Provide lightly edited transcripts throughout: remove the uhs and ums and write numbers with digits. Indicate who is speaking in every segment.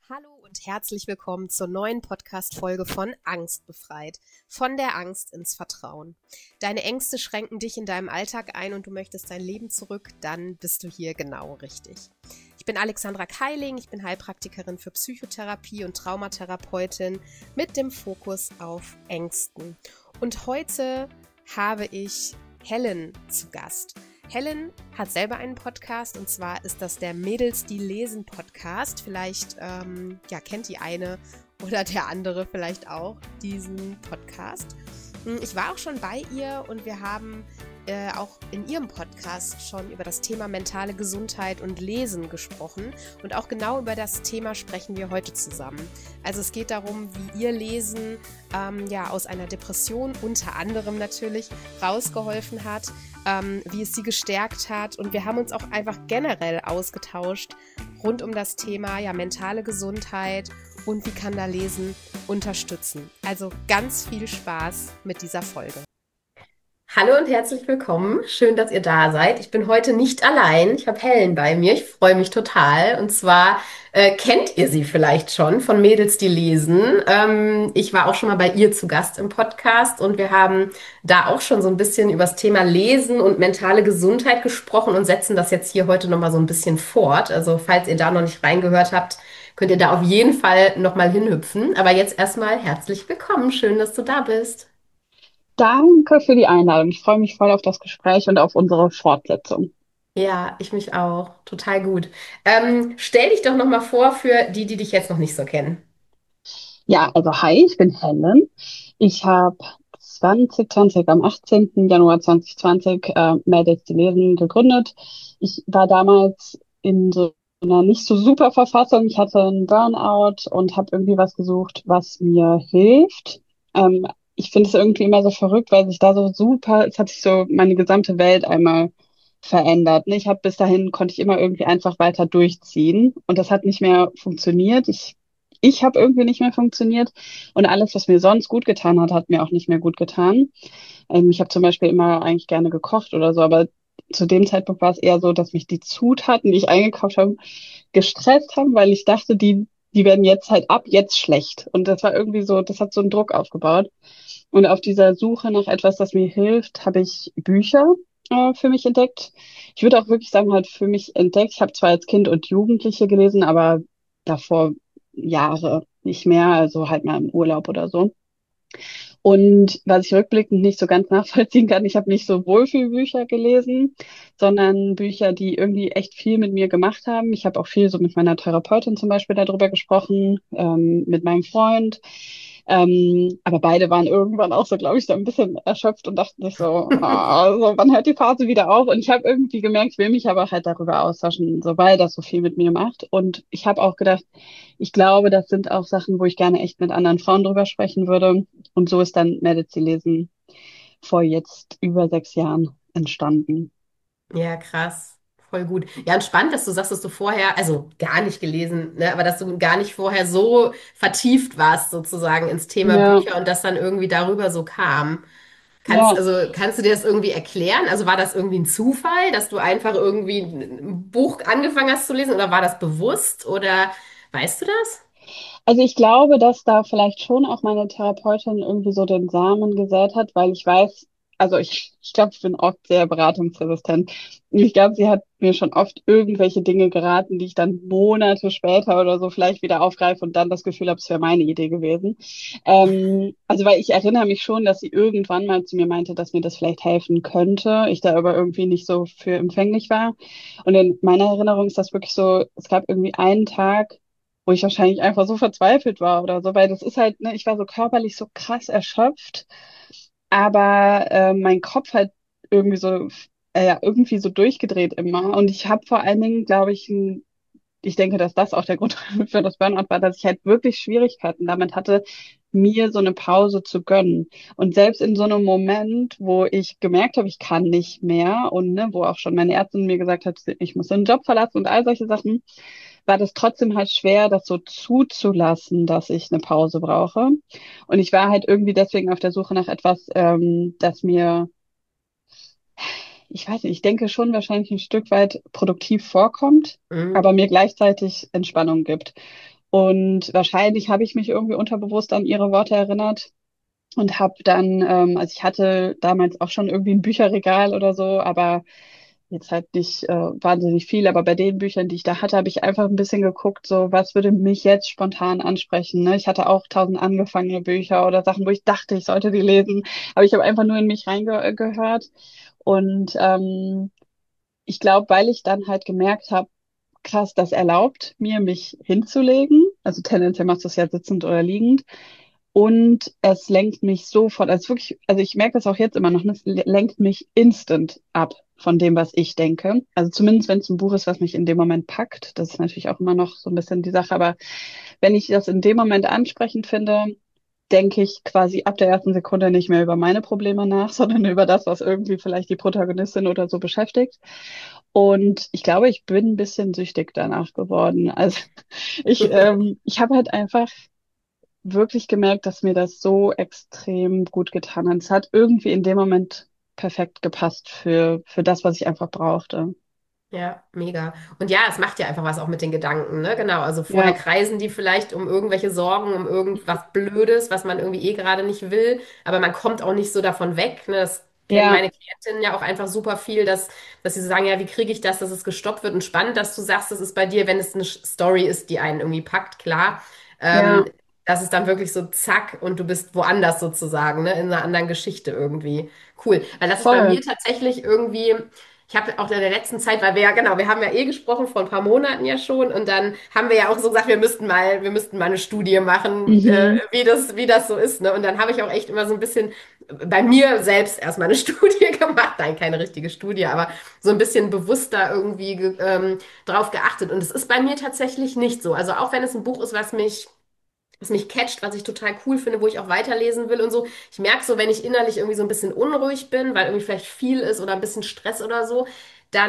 Speaker 1: Hallo und herzlich willkommen zur neuen Podcast-Folge von Angst befreit. Von der Angst ins Vertrauen. Deine Ängste schränken dich in deinem Alltag ein und du möchtest dein Leben zurück, dann bist du hier genau richtig. Ich bin Alexandra Keiling, ich bin Heilpraktikerin für Psychotherapie und Traumatherapeutin mit dem Fokus auf Ängsten. Und heute habe ich Helen zu Gast. Helen hat selber einen Podcast und zwar ist das der Mädels, die lesen Podcast. Vielleicht kennt die eine oder der andere vielleicht auch diesen Podcast. Ich war auch schon bei ihr und wir haben auch in ihrem Podcast schon über das Thema mentale Gesundheit und Lesen gesprochen. Und auch genau über das Thema sprechen wir heute zusammen. Also es geht darum, wie ihr Lesen aus einer Depression unter anderem natürlich rausgeholfen hat, wie es sie gestärkt hat. Und wir haben uns auch einfach generell ausgetauscht rund um das Thema mentale Gesundheit und wie kann da Lesen unterstützen. Also ganz viel Spaß mit dieser Folge.
Speaker 2: Hallo und herzlich willkommen. Schön, dass ihr da seid. Ich bin heute nicht allein. Ich habe Helen bei mir. Ich freue mich total. Und zwar kennt ihr sie vielleicht schon von Mädels, die lesen. Ich war auch schon mal bei ihr zu Gast im Podcast und wir haben da auch schon so ein bisschen über das Thema Lesen und mentale Gesundheit gesprochen und setzen das jetzt hier heute nochmal so ein bisschen fort. Also falls ihr da noch nicht reingehört habt, könnt ihr da auf jeden Fall nochmal hinhüpfen. Aber jetzt erstmal herzlich willkommen. Schön, dass du da bist.
Speaker 3: Danke für die Einladung. Ich freue mich voll auf das Gespräch und auf unsere Fortsetzung.
Speaker 2: Ja, ich mich auch. Total gut. Stell dich doch noch mal vor für die, die dich jetzt noch nicht so kennen.
Speaker 3: Ja, also hi, ich bin Helen. Ich habe 2020, am 18. Januar 2020, Mädels die Lesen gegründet. Ich war damals in so einer nicht so super Verfassung. Ich hatte einen Burnout und habe irgendwie was gesucht, was mir hilft. Ich finde es irgendwie immer so verrückt, weil sich da so super, es hat sich so meine gesamte Welt einmal verändert. Ne? Konnte ich immer irgendwie einfach weiter durchziehen und das hat nicht mehr funktioniert. Ich habe irgendwie nicht mehr funktioniert und alles, was mir sonst gut getan hat, hat mir auch nicht mehr gut getan. Ich habe zum Beispiel immer eigentlich gerne gekocht oder so, aber zu dem Zeitpunkt war es eher so, dass mich die Zutaten, die ich eingekauft habe, gestresst haben, weil ich dachte, die werden jetzt halt ab jetzt schlecht. Und das war irgendwie so, das hat so einen Druck aufgebaut. Und auf dieser Suche nach etwas, das mir hilft, habe ich Bücher für mich entdeckt. Ich würde auch wirklich sagen, halt für mich entdeckt. Ich habe zwar als Kind und Jugendliche gelesen, aber davor Jahre nicht mehr, also halt mal im Urlaub oder so. Und was ich rückblickend nicht so ganz nachvollziehen kann, ich habe nicht so Wohlfühlbücher gelesen, sondern Bücher, die irgendwie echt viel mit mir gemacht haben. Ich habe auch viel so mit meiner Therapeutin zum Beispiel darüber gesprochen, mit meinem Freund. Aber beide waren irgendwann auch so, glaube ich, so ein bisschen erschöpft und dachten sich so, so, wann hört die Phase wieder auf? Und ich habe irgendwie gemerkt, ich will mich aber halt darüber austauschen, so weil das so viel mit mir macht. Und ich habe auch gedacht, ich glaube, das sind auch Sachen, wo ich gerne echt mit anderen Frauen drüber sprechen würde. Und so ist dann Medici lesen vor jetzt über 6 Jahren entstanden.
Speaker 2: Ja, krass. Voll gut. Ja, und spannend, dass du sagst, dass du vorher, also gar nicht gelesen, ne, aber dass du gar nicht vorher so vertieft warst sozusagen ins Thema
Speaker 3: Ja,
Speaker 2: Bücher und das dann irgendwie darüber so kam.
Speaker 3: ja.
Speaker 2: Kannst du dir das irgendwie erklären? Also war das irgendwie ein Zufall, dass du einfach irgendwie ein Buch angefangen hast zu lesen oder war das bewusst oder weißt du das?
Speaker 3: Also ich glaube, dass da vielleicht schon auch meine Therapeutin irgendwie so den Samen gesät hat, weil ich weiß, also ich glaube, ich bin oft sehr beratungsresistent. Ich glaube, sie hat mir schon oft irgendwelche Dinge geraten, die ich dann Monate später oder so vielleicht wieder aufgreife und dann das Gefühl habe, es wäre meine Idee gewesen. Also weil ich erinnere mich schon, dass sie irgendwann mal zu mir meinte, dass mir das vielleicht helfen könnte, ich da aber irgendwie nicht so für empfänglich war. Und in meiner Erinnerung ist das wirklich so, es gab irgendwie einen Tag, wo ich wahrscheinlich einfach so verzweifelt war oder so, weil das ist halt, ne, ich war so körperlich so krass erschöpft, aber mein Kopf halt irgendwie so, irgendwie so durchgedreht immer. Und ich habe vor allen Dingen, glaube ich, ich denke, dass das auch der Grund für das Burnout war, dass ich halt wirklich Schwierigkeiten damit hatte, mir so eine Pause zu gönnen. Und selbst in so einem Moment, wo ich gemerkt habe, ich kann nicht mehr und ne, wo auch schon meine Ärztin mir gesagt hat, ich muss den Job verlassen und all solche Sachen, war das trotzdem halt schwer, das so zuzulassen, dass ich eine Pause brauche. Und ich war halt irgendwie deswegen auf der Suche nach etwas, das mir, ich weiß nicht, ich denke schon wahrscheinlich ein Stück weit produktiv vorkommt, aber
Speaker 2: Mhm.
Speaker 3: mir gleichzeitig Entspannung gibt. Und wahrscheinlich habe ich mich irgendwie unterbewusst an ihre Worte erinnert und habe dann, also ich hatte damals auch schon irgendwie ein Bücherregal oder so, aber jetzt halt nicht wahnsinnig viel. Aber bei den Büchern, die ich da hatte, habe ich einfach ein bisschen geguckt, so was würde mich jetzt spontan ansprechen. Ne? Ich hatte auch 1000 angefangene Bücher oder Sachen, wo ich dachte, ich sollte die lesen, aber ich habe einfach nur in mich reingehört. Und ich glaube, weil ich dann halt gemerkt habe, krass, das erlaubt mir, mich hinzulegen. Also tendenziell machst du es ja sitzend oder liegend. Und es lenkt mich sofort, also wirklich, also ich merke das auch jetzt immer noch, es lenkt mich instant ab von dem, was ich denke. Also zumindest, wenn es ein Buch ist, was mich in dem Moment packt. Das ist natürlich auch immer noch so ein bisschen die Sache. Aber wenn ich das in dem Moment ansprechend finde, denke ich quasi ab der ersten Sekunde nicht mehr über meine Probleme nach, sondern über das, was irgendwie vielleicht die Protagonistin oder so beschäftigt. Und ich glaube, ich bin ein bisschen süchtig danach geworden. Also ich habe halt einfach wirklich gemerkt, dass mir das so extrem gut getan hat. Es hat irgendwie in dem Moment perfekt gepasst für das, was ich einfach brauchte.
Speaker 2: Ja, mega. Und ja, es macht ja einfach was auch mit den Gedanken, ne? Genau. Also vorher
Speaker 3: Ja,
Speaker 2: kreisen die vielleicht um irgendwelche Sorgen, um irgendwas Blödes, was man irgendwie eh gerade nicht will, aber man kommt auch nicht so davon weg, ne? Das kennen
Speaker 3: ja,
Speaker 2: meine Klientinnen ja auch einfach super viel, dass sie so sagen, ja, wie kriege ich das, dass es gestoppt wird? Und spannend, dass du sagst, das ist bei dir, wenn es eine Story ist, die einen irgendwie packt, klar.
Speaker 3: ja,
Speaker 2: Das ist dann wirklich so zack und du bist woanders sozusagen, ne? In einer anderen Geschichte irgendwie. Cool. Weil das ist bei
Speaker 3: voll.
Speaker 2: mir tatsächlich irgendwie. Ich habe auch in der letzten Zeit, weil wir ja, genau, wir haben ja eh gesprochen vor ein paar Monaten ja schon und dann haben wir ja auch so gesagt, wir müssten mal eine Studie machen,
Speaker 3: Mhm.
Speaker 2: wie das so ist, ne? Und dann habe ich auch echt immer so ein bisschen bei mir selbst erstmal eine Studie gemacht, nein, keine richtige Studie, aber so ein bisschen bewusster irgendwie drauf geachtet. Und es ist bei mir tatsächlich nicht so. Also auch wenn es ein Buch ist, was mich catcht, was ich total cool finde, wo ich auch weiterlesen will und so. Ich merke so, wenn ich innerlich irgendwie so ein bisschen unruhig bin, weil irgendwie vielleicht viel ist oder ein bisschen Stress oder so, dann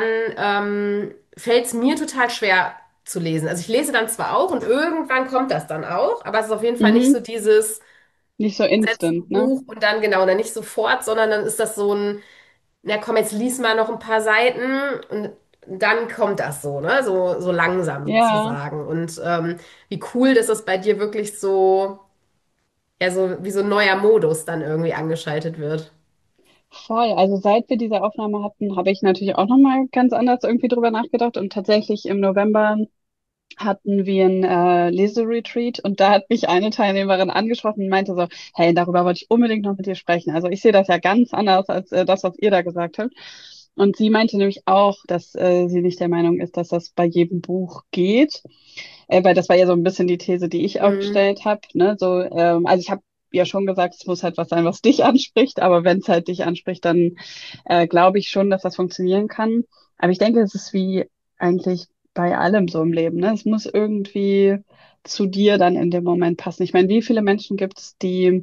Speaker 2: fällt es mir total schwer zu lesen. Also ich lese dann zwar auch und irgendwann kommt das dann auch, aber es ist auf jeden Fall nicht
Speaker 3: Mhm.
Speaker 2: so dieses
Speaker 3: Nicht so
Speaker 2: Setz ein
Speaker 3: instant, ne?
Speaker 2: Buch und dann genau, dann nicht sofort, sondern dann ist das so ein, na komm, jetzt lies mal noch ein paar Seiten und dann kommt das so, ne? So langsam
Speaker 3: Ja,
Speaker 2: sozusagen. Und wie cool, dass das bei dir wirklich so ja, so wie so ein neuer Modus dann irgendwie angeschaltet wird.
Speaker 3: voll. Also seit wir diese Aufnahme hatten, habe ich natürlich auch nochmal ganz anders irgendwie drüber nachgedacht. Und tatsächlich im November hatten wir ein Leseretreat und da hat mich eine Teilnehmerin angesprochen und meinte so, hey, darüber wollte ich unbedingt noch mit dir sprechen. Also ich sehe das ja ganz anders als das, was ihr da gesagt habt. Und sie meinte nämlich auch, dass sie nicht der Meinung ist, dass das bei jedem Buch geht, weil das war ja so ein bisschen die These, die ich
Speaker 2: Mhm.
Speaker 3: aufgestellt habe. Ne? So, also ich habe ja schon gesagt, es muss halt was sein, was dich anspricht, aber wenn es halt dich anspricht, dann glaube ich schon, dass das funktionieren kann. Aber ich denke, es ist wie eigentlich bei allem so im Leben, ne? Es muss irgendwie zu dir dann in dem Moment passen. Ich meine, wie viele Menschen gibt es, die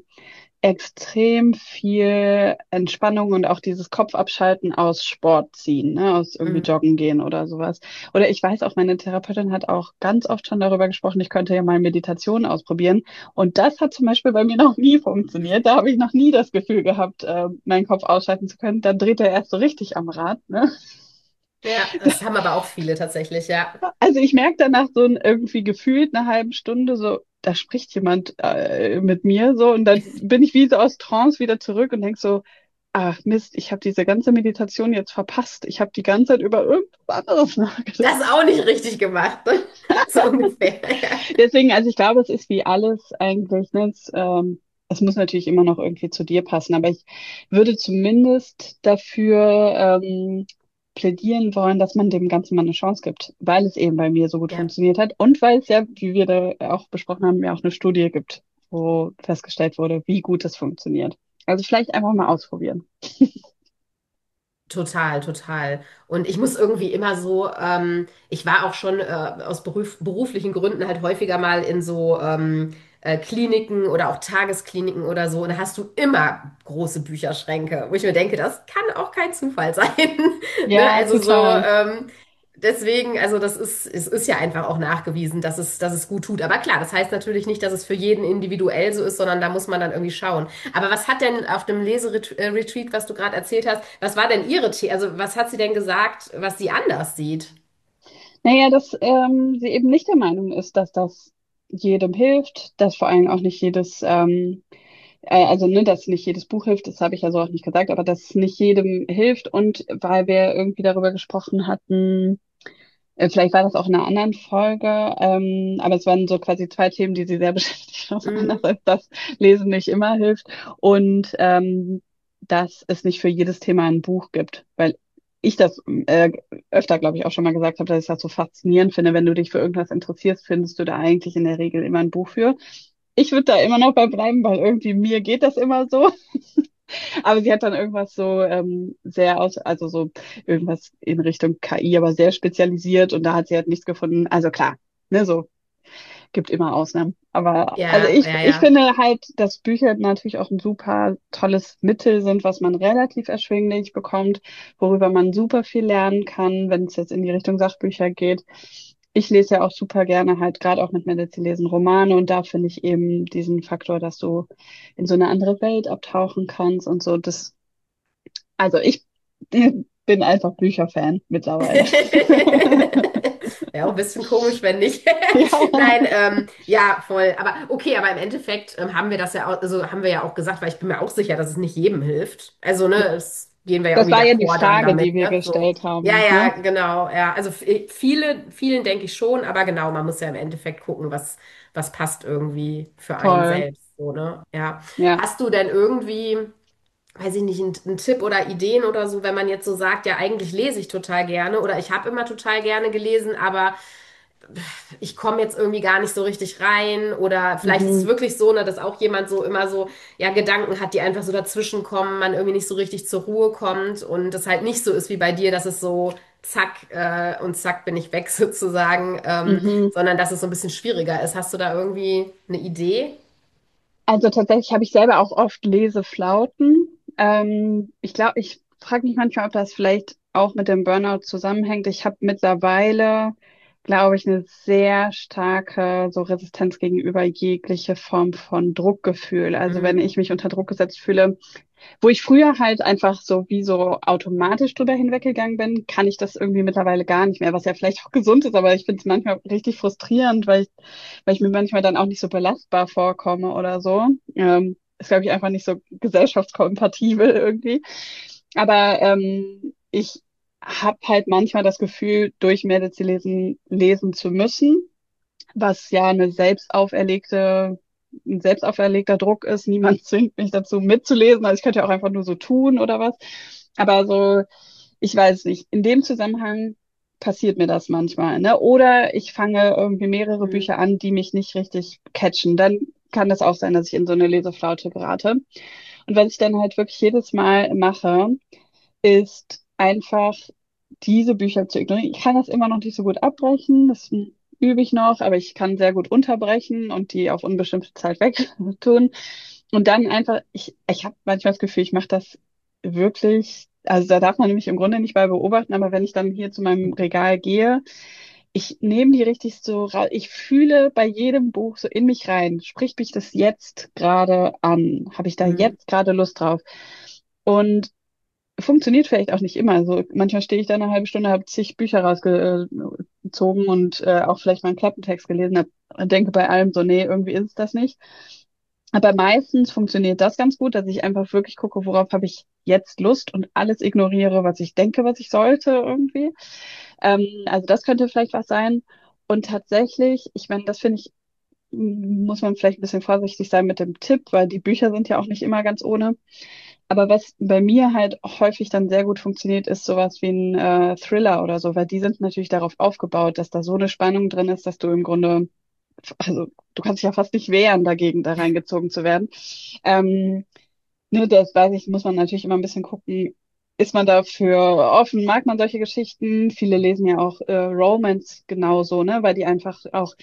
Speaker 3: extrem viel Entspannung und auch dieses Kopfabschalten aus Sport ziehen, ne? Aus irgendwie
Speaker 2: Mhm.
Speaker 3: joggen gehen oder sowas. Oder ich weiß auch, meine Therapeutin hat auch ganz oft schon darüber gesprochen, ich könnte ja mal Meditation ausprobieren. Und das hat zum Beispiel bei mir noch nie funktioniert. Da habe ich noch nie das Gefühl gehabt, meinen Kopf ausschalten zu können. Dann dreht er erst so richtig am Rad, ne?
Speaker 2: Ja, das haben aber auch viele tatsächlich, ja.
Speaker 3: Also ich merke danach so ein, irgendwie gefühlt eine halbe Stunde so, da spricht jemand mit mir so und dann bin ich wie so aus Trance wieder zurück und denk so, ach Mist, ich habe diese ganze Meditation jetzt verpasst. Ich habe die ganze Zeit über irgendwas anderes nachgedacht.
Speaker 2: Das ist auch nicht richtig gemacht, ne? So ungefähr. Ja.
Speaker 3: Deswegen, also ich glaube, es ist wie alles eigentlich, ne? Es muss natürlich immer noch irgendwie zu dir passen, aber ich würde zumindest dafür plädieren wollen, dass man dem Ganzen mal eine Chance gibt, weil es eben bei mir so gut
Speaker 2: Ja,
Speaker 3: funktioniert hat und weil es ja, wie wir da auch besprochen haben, ja auch eine Studie gibt, wo festgestellt wurde, wie gut es funktioniert. Also vielleicht einfach mal ausprobieren.
Speaker 2: total, total. Und ich muss irgendwie immer so, ich war auch schon aus beruflichen Gründen halt häufiger mal in so Kliniken oder auch Tageskliniken oder so. Und da hast du immer große Bücherschränke, wo ich mir denke, das kann auch kein Zufall sein. Ne?
Speaker 3: Ja,
Speaker 2: Also so,
Speaker 3: total.
Speaker 2: deswegen, also es ist ja einfach auch nachgewiesen, dass es gut tut. Aber klar, das heißt natürlich nicht, dass es für jeden individuell so ist, sondern da muss man dann irgendwie schauen. Aber was hat denn auf dem Leseretreat, was du gerade erzählt hast, was war denn ihre also was hat sie denn gesagt, was sie anders sieht?
Speaker 3: Naja, dass sie eben nicht der Meinung ist, dass das jedem hilft, dass vor allem auch nicht jedes, also ne, dass nicht jedes Buch hilft, das habe ich ja so auch nicht gesagt, aber dass es nicht jedem hilft und weil wir irgendwie darüber gesprochen hatten, vielleicht war das auch in einer anderen Folge, aber es waren so quasi zwei Themen, die sie sehr beschäftigt haben.
Speaker 2: Mhm.
Speaker 3: Einerseits, dass Lesen nicht immer hilft und dass es nicht für jedes Thema ein Buch gibt, weil ich das öfter, glaube ich, auch schon mal gesagt habe, dass ich das so faszinierend finde. Wenn du dich für irgendwas interessierst, findest du da eigentlich in der Regel immer ein Buch für. Ich würde da immer noch bei bleiben, weil irgendwie mir geht das immer so. Aber sie hat dann irgendwas so sehr aus, also so irgendwas in Richtung KI, aber sehr spezialisiert und da hat sie halt nichts gefunden. Also klar, ne, so gibt immer Ausnahmen. Aber also
Speaker 2: Ja, ja,
Speaker 3: ich
Speaker 2: ja.
Speaker 3: finde halt, dass Bücher natürlich auch ein super tolles Mittel sind, was man relativ erschwinglich bekommt, worüber man super viel lernen kann, wenn es jetzt in die Richtung Sachbücher geht. Ich lese ja auch super gerne halt gerade auch mit Mädels, die lesen Romane und da finde ich eben diesen Faktor, dass du in so eine andere Welt abtauchen kannst und so. Also ich bin einfach Bücherfan mittlerweile.
Speaker 2: Wäre auch ein bisschen komisch, wenn nicht.
Speaker 3: Ja,
Speaker 2: Nein, ja, voll. Aber okay, aber im Endeffekt haben wir das ja auch, also haben wir ja auch gesagt, weil ich bin mir auch sicher, dass es nicht jedem hilft. Also, ne, es gehen wir ja
Speaker 3: das
Speaker 2: irgendwie
Speaker 3: war ja die
Speaker 2: d'accord dann
Speaker 3: Frage, die
Speaker 2: damit,
Speaker 3: wir
Speaker 2: ne? So.
Speaker 3: gestellt
Speaker 2: Ja,
Speaker 3: haben,
Speaker 2: ja,
Speaker 3: ne?
Speaker 2: genau, ja. Also vielen denke ich schon, aber genau, man muss ja im Endeffekt gucken, was passt irgendwie für einen
Speaker 3: Voll.
Speaker 2: selbst, so, ne? Ja.
Speaker 3: Ja.
Speaker 2: Hast du denn irgendwie, weiß ich nicht, einen Tipp oder Ideen oder so, wenn man jetzt so sagt, ja, eigentlich lese ich total gerne oder ich habe immer total gerne gelesen, aber ich komme jetzt irgendwie gar nicht so richtig rein oder vielleicht ist es
Speaker 3: Mhm.
Speaker 2: wirklich so, ne, dass auch jemand so immer so, ja, Gedanken hat, die einfach so dazwischen kommen, man irgendwie nicht so richtig zur Ruhe kommt und das halt nicht so ist wie bei dir, dass es so zack und zack bin ich weg sozusagen,
Speaker 3: Mhm.
Speaker 2: sondern dass es so ein bisschen schwieriger ist. Hast du da irgendwie eine Idee?
Speaker 3: Also tatsächlich habe ich selber auch oft Leseflauten. Ich glaube, ich frage mich manchmal, ob das vielleicht auch mit dem Burnout zusammenhängt. Ich habe mittlerweile, glaube ich, eine sehr starke so Resistenz gegenüber jegliche Form von Druckgefühl. Also wenn
Speaker 2: Mhm.
Speaker 3: ich mich unter Druck gesetzt fühle, wo ich früher halt einfach so wie so automatisch drüber hinweggegangen bin, kann ich das irgendwie mittlerweile gar nicht mehr, was ja vielleicht auch gesund ist, aber ich finde es manchmal richtig frustrierend, weil ich mir manchmal dann auch nicht so belastbar vorkomme oder so. Ist, glaube ich, einfach nicht so gesellschaftskompatibel irgendwie. Aber ich habe halt manchmal das Gefühl, durch Medici lesen zu müssen, was ja ein selbst auferlegter Druck ist. Niemand zwingt mich dazu mitzulesen. Also ich könnte ja auch einfach nur so tun oder was. Aber so, ich weiß nicht, in dem Zusammenhang passiert mir das manchmal, ne? Oder ich fange irgendwie mehrere
Speaker 2: Mhm.
Speaker 3: Bücher an, die mich nicht richtig catchen. Dann kann das auch sein, dass ich in so eine Leseflaute gerate. Und was ich dann halt wirklich jedes Mal mache, ist einfach diese Bücher zu ignorieren. Ich kann das immer noch nicht so gut abbrechen, das übe ich noch, aber ich kann sehr gut unterbrechen und die auf unbestimmte Zeit wegtun. Und dann einfach, ich habe manchmal das Gefühl, ich mache das wirklich, also da darf man nämlich im Grunde nicht bei beobachten, aber wenn ich dann hier zu meinem Regal gehe, ich nehme die richtig so, ich fühle bei jedem Buch so in mich rein. Spricht mich das jetzt gerade an? Habe ich da
Speaker 2: Mhm.
Speaker 3: jetzt gerade Lust drauf? Und funktioniert vielleicht auch nicht immer. Also manchmal stehe ich da eine halbe Stunde, habe zig Bücher rausgezogen und auch vielleicht mal einen Klappentext gelesen, denke bei allem so, nee, irgendwie ist es das nicht. Aber meistens funktioniert das ganz gut, dass ich einfach wirklich gucke, worauf habe ich jetzt Lust und alles ignoriere, was ich denke, was ich sollte irgendwie. Also das könnte vielleicht was sein. Und tatsächlich, ich meine, das finde ich, muss man vielleicht ein bisschen vorsichtig sein mit dem Tipp, weil die Bücher sind ja auch nicht immer ganz ohne. Aber was bei mir halt häufig dann sehr gut funktioniert, ist sowas wie ein Thriller oder so, weil die sind natürlich darauf aufgebaut, dass da so eine Spannung drin ist, dass du im Grunde, also du kannst dich ja fast nicht wehren, dagegen da reingezogen zu werden. Ähm, ne, das weiß ich, muss man natürlich immer ein bisschen gucken. Ist man dafür offen? Mag man solche Geschichten? Viele lesen ja auch Romance genauso, ne, weil die einfach auch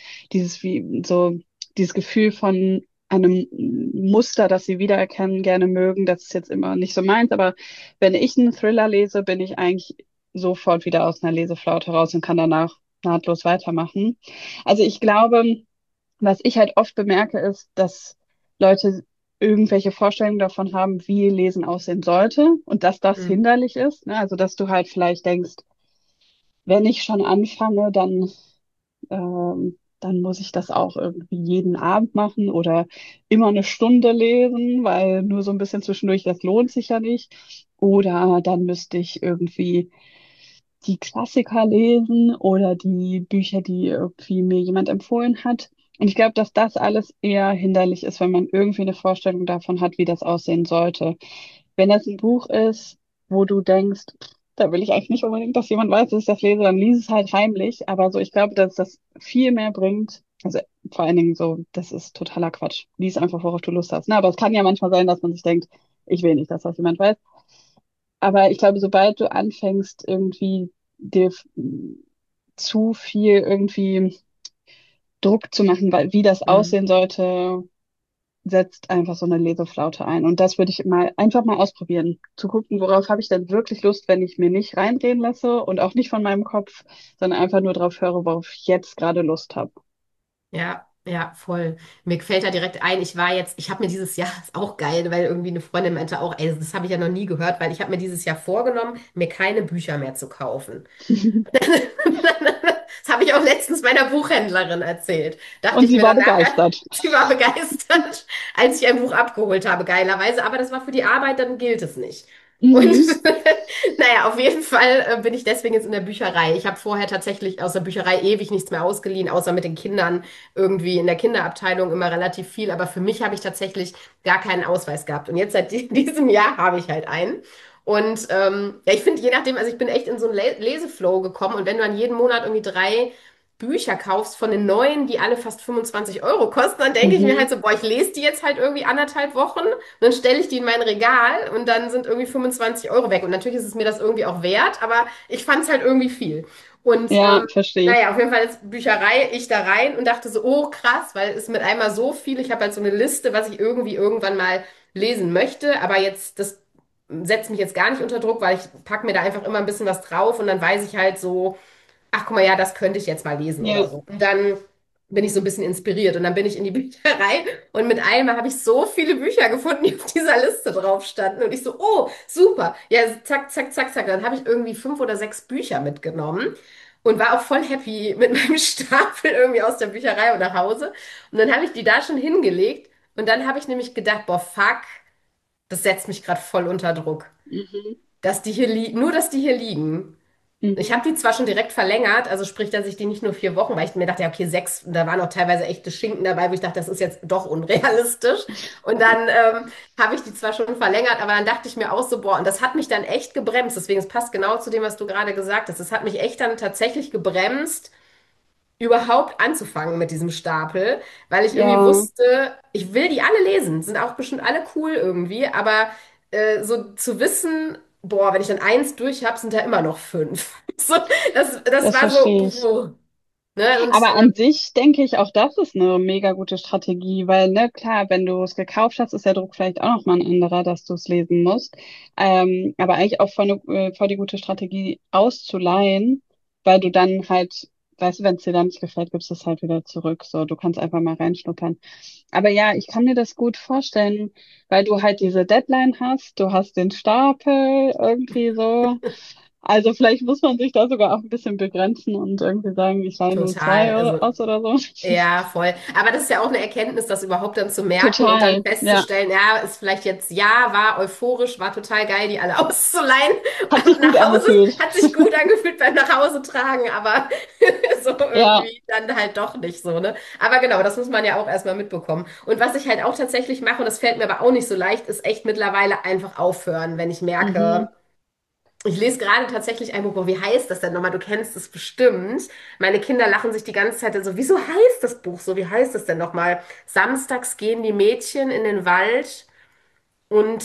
Speaker 3: dieses Gefühl von einem Muster, das sie wiedererkennen, gerne mögen. Das ist jetzt immer nicht so meins, aber wenn ich einen Thriller lese, bin ich eigentlich sofort wieder aus einer Leseflaute raus und kann danach nahtlos weitermachen. Also ich glaube, was ich halt oft bemerke, ist, dass Leute irgendwelche Vorstellungen davon haben, wie Lesen aussehen sollte und dass das
Speaker 2: Mhm.
Speaker 3: hinderlich ist. Ne? Also, dass du halt vielleicht denkst, wenn ich schon anfange, dann dann muss ich das auch irgendwie jeden Abend machen oder immer eine Stunde lesen, weil nur so ein bisschen zwischendurch, das lohnt sich ja nicht. Oder dann müsste ich irgendwie die Klassiker lesen oder die Bücher, die irgendwie mir jemand empfohlen hat. Und ich glaube, dass das alles eher hinderlich ist, wenn man irgendwie eine Vorstellung davon hat, wie das aussehen sollte. Wenn das ein Buch ist, wo du denkst, da will ich eigentlich nicht unbedingt, dass jemand weiß, dass ich das lese, dann lies es halt heimlich. Aber so, ich glaube, dass das viel mehr bringt. Also vor allen Dingen so, das ist totaler Quatsch. Lies einfach, worauf du Lust hast. Ne? Aber es kann ja manchmal sein, dass man sich denkt, ich will nicht, dass das jemand weiß. Aber ich glaube, sobald du anfängst, irgendwie dir zu viel irgendwie Druck zu machen, weil wie das
Speaker 2: Mhm.
Speaker 3: aussehen sollte, setzt einfach so eine Leseflaute ein. Und das würde ich mal einfach mal ausprobieren. Zu gucken, worauf habe ich denn wirklich Lust, wenn ich mir nicht reinreden lasse und auch nicht von meinem Kopf, sondern einfach nur drauf höre, worauf ich jetzt gerade Lust habe.
Speaker 2: Ja, ja, voll. Mir fällt da direkt ein, ich habe mir dieses Jahr, ist auch geil, weil irgendwie eine Freundin meinte auch, ey, das habe ich ja noch nie gehört, weil ich habe mir dieses Jahr vorgenommen, mir keine Bücher mehr zu kaufen. Das habe ich auch letztens meiner Buchhändlerin erzählt. Dachte
Speaker 3: Und
Speaker 2: ich
Speaker 3: sie
Speaker 2: mir
Speaker 3: war
Speaker 2: dann nachher,
Speaker 3: begeistert.
Speaker 2: sie war begeistert, als ich ein Buch abgeholt habe, geilerweise. Aber das war für die Arbeit, dann gilt es nicht. Und
Speaker 3: Mhm.
Speaker 2: naja, auf jeden Fall bin ich deswegen jetzt in der Bücherei. Ich habe vorher tatsächlich aus der Bücherei ewig nichts mehr ausgeliehen, außer mit den Kindern irgendwie in der Kinderabteilung immer relativ viel. Aber für mich habe ich tatsächlich gar keinen Ausweis gehabt. Und jetzt seit diesem Jahr habe ich halt einen. Und ja, ich finde, je nachdem, also ich bin echt in so einen Leseflow gekommen und wenn du dann jeden Monat irgendwie 3 Bücher kaufst von den neuen, die alle fast 25 € kosten, dann denke ich mir halt
Speaker 3: Mhm.
Speaker 2: so, boah, ich lese die jetzt halt irgendwie 1,5 Wochen, und dann stelle ich die in mein Regal und dann sind irgendwie 25 € weg. Und natürlich ist es mir das irgendwie auch wert, aber ich fand es halt irgendwie viel. Und
Speaker 3: Ja, verstehe ich.
Speaker 2: naja, auf jeden Fall ist Bücherei, ich da rein und dachte so, oh krass, weil es mit einmal so viel, ich habe halt so eine Liste, was ich irgendwie irgendwann mal lesen möchte, aber jetzt, das setzt mich jetzt gar nicht unter Druck, weil ich packe mir da einfach immer ein bisschen was drauf und dann weiß ich halt so, ach guck mal, ja, das könnte ich jetzt mal lesen oder
Speaker 3: Ja,
Speaker 2: so. Und dann bin ich so ein bisschen inspiriert und dann bin ich in die Bücherei und mit einmal habe ich so viele Bücher gefunden, die auf dieser Liste drauf standen und ich so, oh, super. Ja, zack, zack, zack, zack. Dann habe ich irgendwie 5 oder 6 Bücher mitgenommen und war auch voll happy mit meinem Stapel irgendwie aus der Bücherei und nach Hause. Und dann habe ich die da schon hingelegt und dann habe ich nämlich gedacht, boah, fuck, das setzt mich gerade voll unter Druck.
Speaker 3: mhm.
Speaker 2: Dass die hier liegen, nur dass die hier liegen. Ich habe
Speaker 3: Mhm.
Speaker 2: die zwar schon direkt verlängert, also sprich, dass ich die nicht nur 4 Wochen, weil ich mir dachte, ja, okay, 6, und da waren auch teilweise echte Schinken dabei, wo ich dachte, das ist jetzt doch unrealistisch. Und dann habe ich die zwar schon verlängert, aber dann dachte ich mir auch so, boah, und das hat mich dann echt gebremst. Deswegen, es passt genau zu dem, was du gerade gesagt hast. Es hat mich echt dann tatsächlich gebremst, überhaupt anzufangen mit diesem Stapel, weil ich irgendwie
Speaker 3: Ja,
Speaker 2: wusste, ich will die alle lesen, sind auch bestimmt alle cool irgendwie, aber so zu wissen, boah, wenn ich dann eins durch habe, sind da immer noch 5. So, das
Speaker 3: das
Speaker 2: war so,
Speaker 3: verstehe ich.
Speaker 2: puh, ne? Und
Speaker 3: Aber an sich denke ich, auch das ist eine mega gute Strategie, weil, ne, klar, wenn du es gekauft hast, ist der Druck vielleicht auch nochmal ein anderer, dass du es lesen musst. Aber eigentlich auch voll die gute Strategie auszuleihen, weil du dann halt, weißt du, wenn es dir dann nicht gefällt, gibst du es halt wieder zurück. So, du kannst einfach mal reinschnuppern. Aber ja, ich kann mir das gut vorstellen, weil du halt diese Deadline hast, du hast den Stapel irgendwie so. Also vielleicht muss man sich da sogar auch ein bisschen begrenzen und irgendwie sagen, ich leihe nur
Speaker 2: total,
Speaker 3: zwei
Speaker 2: also
Speaker 3: aus oder so.
Speaker 2: ja, voll. Aber das ist ja auch eine Erkenntnis, das überhaupt dann zu merken und dann
Speaker 3: Total, ja.
Speaker 2: festzustellen, ja, ist vielleicht jetzt, ja, war euphorisch, war total geil, die alle auszuleihen.
Speaker 3: Hat sich gut
Speaker 2: Nach Hause,
Speaker 3: angefühlt.
Speaker 2: hat sich gut angefühlt beim Nachhause tragen, aber so
Speaker 3: Ja.
Speaker 2: irgendwie dann halt doch nicht so, ne? Aber genau, das muss man ja auch erstmal mitbekommen. Und was ich halt auch tatsächlich mache, und das fällt mir aber auch nicht so leicht, ist echt mittlerweile einfach aufhören, wenn ich merke,
Speaker 3: Mhm.
Speaker 2: ich lese gerade tatsächlich ein Buch, boah, wie heißt das denn nochmal? Du kennst es bestimmt. Meine Kinder lachen sich die ganze Zeit so, wieso heißt das Buch so? Wie heißt es denn nochmal? Samstags gehen die Mädchen in den Wald und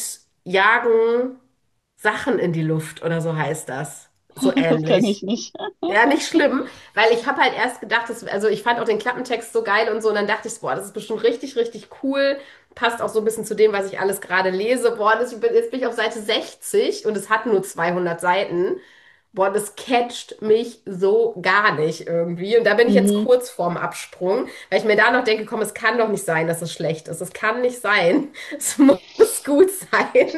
Speaker 2: jagen Sachen in die Luft oder so heißt das. So
Speaker 3: Das kenne ich
Speaker 2: ähnlich.
Speaker 3: nicht.
Speaker 2: Ja, nicht schlimm, weil ich habe halt erst gedacht, also ich fand auch den Klappentext so geil und so, und dann dachte ich, boah, das ist bestimmt richtig, richtig cool. Passt auch so ein bisschen zu dem, was ich alles gerade lese. Boah, jetzt bin ich auf Seite 60 und es hat nur 200 Seiten. Boah, das catcht mich so gar nicht irgendwie. Und da bin ich jetzt
Speaker 3: Mhm.
Speaker 2: kurz vorm Absprung, weil ich mir da noch denke, komm, es kann doch nicht sein, dass es schlecht ist. Es kann nicht sein. Es muss gut sein.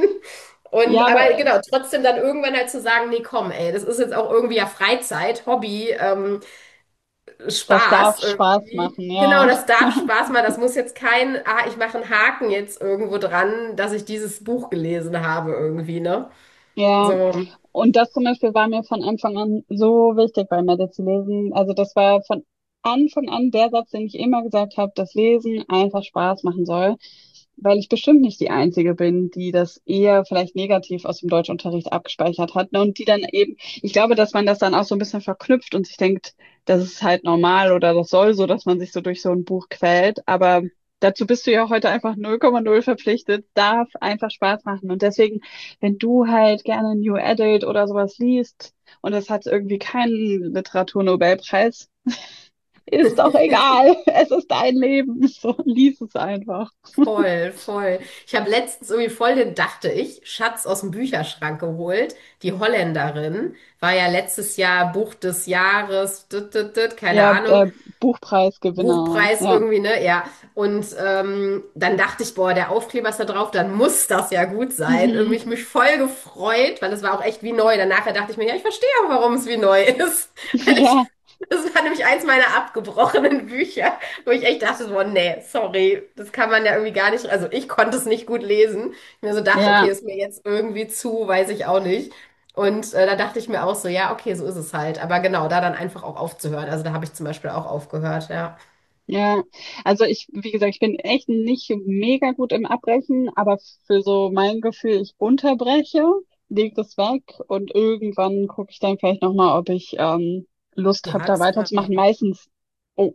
Speaker 2: Und
Speaker 3: Ja,
Speaker 2: aber
Speaker 3: aber
Speaker 2: genau, trotzdem dann irgendwann halt zu sagen, nee, komm, ey, das ist jetzt auch irgendwie ja Freizeit, Hobby.
Speaker 3: Das
Speaker 2: Spaß
Speaker 3: darf Spaß
Speaker 2: irgendwie.
Speaker 3: machen,
Speaker 2: Genau,
Speaker 3: ja.
Speaker 2: das darf Spaß machen. Das muss jetzt kein, ich mache einen Haken jetzt irgendwo dran, dass ich dieses Buch gelesen habe irgendwie, ne?
Speaker 3: Ja,
Speaker 2: So,
Speaker 3: und das zum Beispiel war mir von Anfang an so wichtig bei Mädels zu lesen. Also das war von Anfang an der Satz, den ich immer gesagt habe, dass Lesen einfach Spaß machen soll, weil ich bestimmt nicht die Einzige bin, die das eher vielleicht negativ aus dem Deutschunterricht abgespeichert hat. Ne? Und die dann eben, ich glaube, dass man das dann auch so ein bisschen verknüpft und sich denkt, das ist halt normal oder das soll so, dass man sich so durch so ein Buch quält. Aber dazu bist du ja heute einfach 0,0 verpflichtet, darf einfach Spaß machen. Und deswegen, wenn du halt gerne New Adult oder sowas liest und es hat irgendwie keinen Literaturnobelpreis, ist doch egal. Es ist dein Leben. So, lies es einfach.
Speaker 2: voll, voll. Ich habe letztens irgendwie voll den, dachte ich, Schatz aus dem Bücherschrank geholt. Die Holländerin war ja letztes Jahr Buch des Jahres, keine
Speaker 3: Ja,
Speaker 2: Ahnung.
Speaker 3: Buchpreisgewinner.
Speaker 2: Buchpreis
Speaker 3: Ja,
Speaker 2: irgendwie, ne? Ja. Und dann dachte ich, boah, der Aufkleber ist da drauf, dann muss das ja gut sein. Irgendwie
Speaker 3: mhm.
Speaker 2: ich mich voll gefreut, weil es war auch echt wie neu. Danach dachte ich mir, ja, ich verstehe auch, warum es wie neu ist. Weil ich,
Speaker 3: Ja,
Speaker 2: das war nämlich eins meiner abgebrochenen Bücher, wo ich echt dachte, so, nee, sorry, das kann man ja irgendwie gar nicht, also ich konnte es nicht gut lesen. Ich mir so dachte, okay,
Speaker 3: ja,
Speaker 2: ist mir jetzt irgendwie zu, weiß ich auch nicht. Und da dachte ich mir auch so, ja, okay, so ist es halt. Aber genau, da dann einfach auch aufzuhören. Also da habe ich zum Beispiel auch aufgehört, ja.
Speaker 3: ja. Also ich, wie gesagt, ich bin echt nicht mega gut im Abbrechen, aber für so mein Gefühl, ich unterbreche, leg das weg und irgendwann gucke ich dann vielleicht nochmal, ob ich Lust habe,
Speaker 2: Ja,
Speaker 3: da
Speaker 2: das kann
Speaker 3: weiterzumachen.
Speaker 2: man.
Speaker 3: Meistens, oh,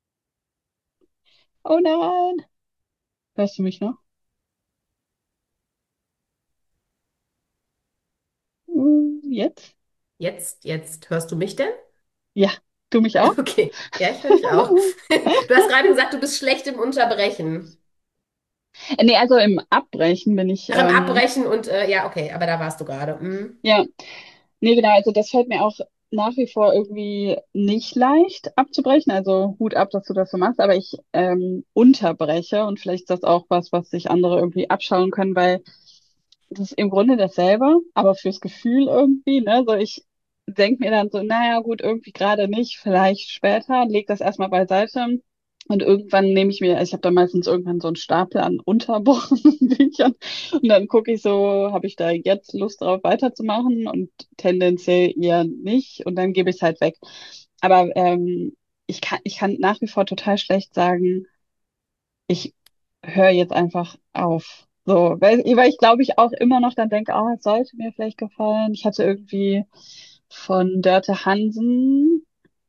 Speaker 3: oh nein. Hörst du mich noch? Jetzt?
Speaker 2: Jetzt, hörst du mich denn?
Speaker 3: Ja, du mich auch?
Speaker 2: Okay, ja, ich höre dich auch. Du hast gerade gesagt, du bist schlecht im Unterbrechen.
Speaker 3: Nee, also im Abbrechen bin ich,
Speaker 2: Ach, im Abbrechen und ja, okay, aber da warst du gerade.
Speaker 3: ja, nee, genau, also das fällt mir auch nach wie vor irgendwie nicht leicht abzubrechen. Also Hut ab, dass du das so machst, aber ich unterbreche und vielleicht ist das auch was, was sich andere irgendwie abschauen können, weil das ist im Grunde dasselbe, aber fürs Gefühl irgendwie, ne? So ich denke mir dann so, naja, gut, irgendwie gerade nicht, vielleicht später, leg das erstmal beiseite. Und irgendwann nehme ich mir, also ich habe da meistens irgendwann so einen Stapel an unterbrochenen Büchern und dann gucke ich so, habe ich da jetzt Lust drauf weiterzumachen und tendenziell eher nicht und dann gebe ich es halt weg. Aber ich kann nach wie vor total schlecht sagen, ich höre jetzt einfach auf. So, weil ich glaube, ich auch immer noch dann denke, oh, es sollte mir vielleicht gefallen. Ich hatte irgendwie von Dörte Hansen,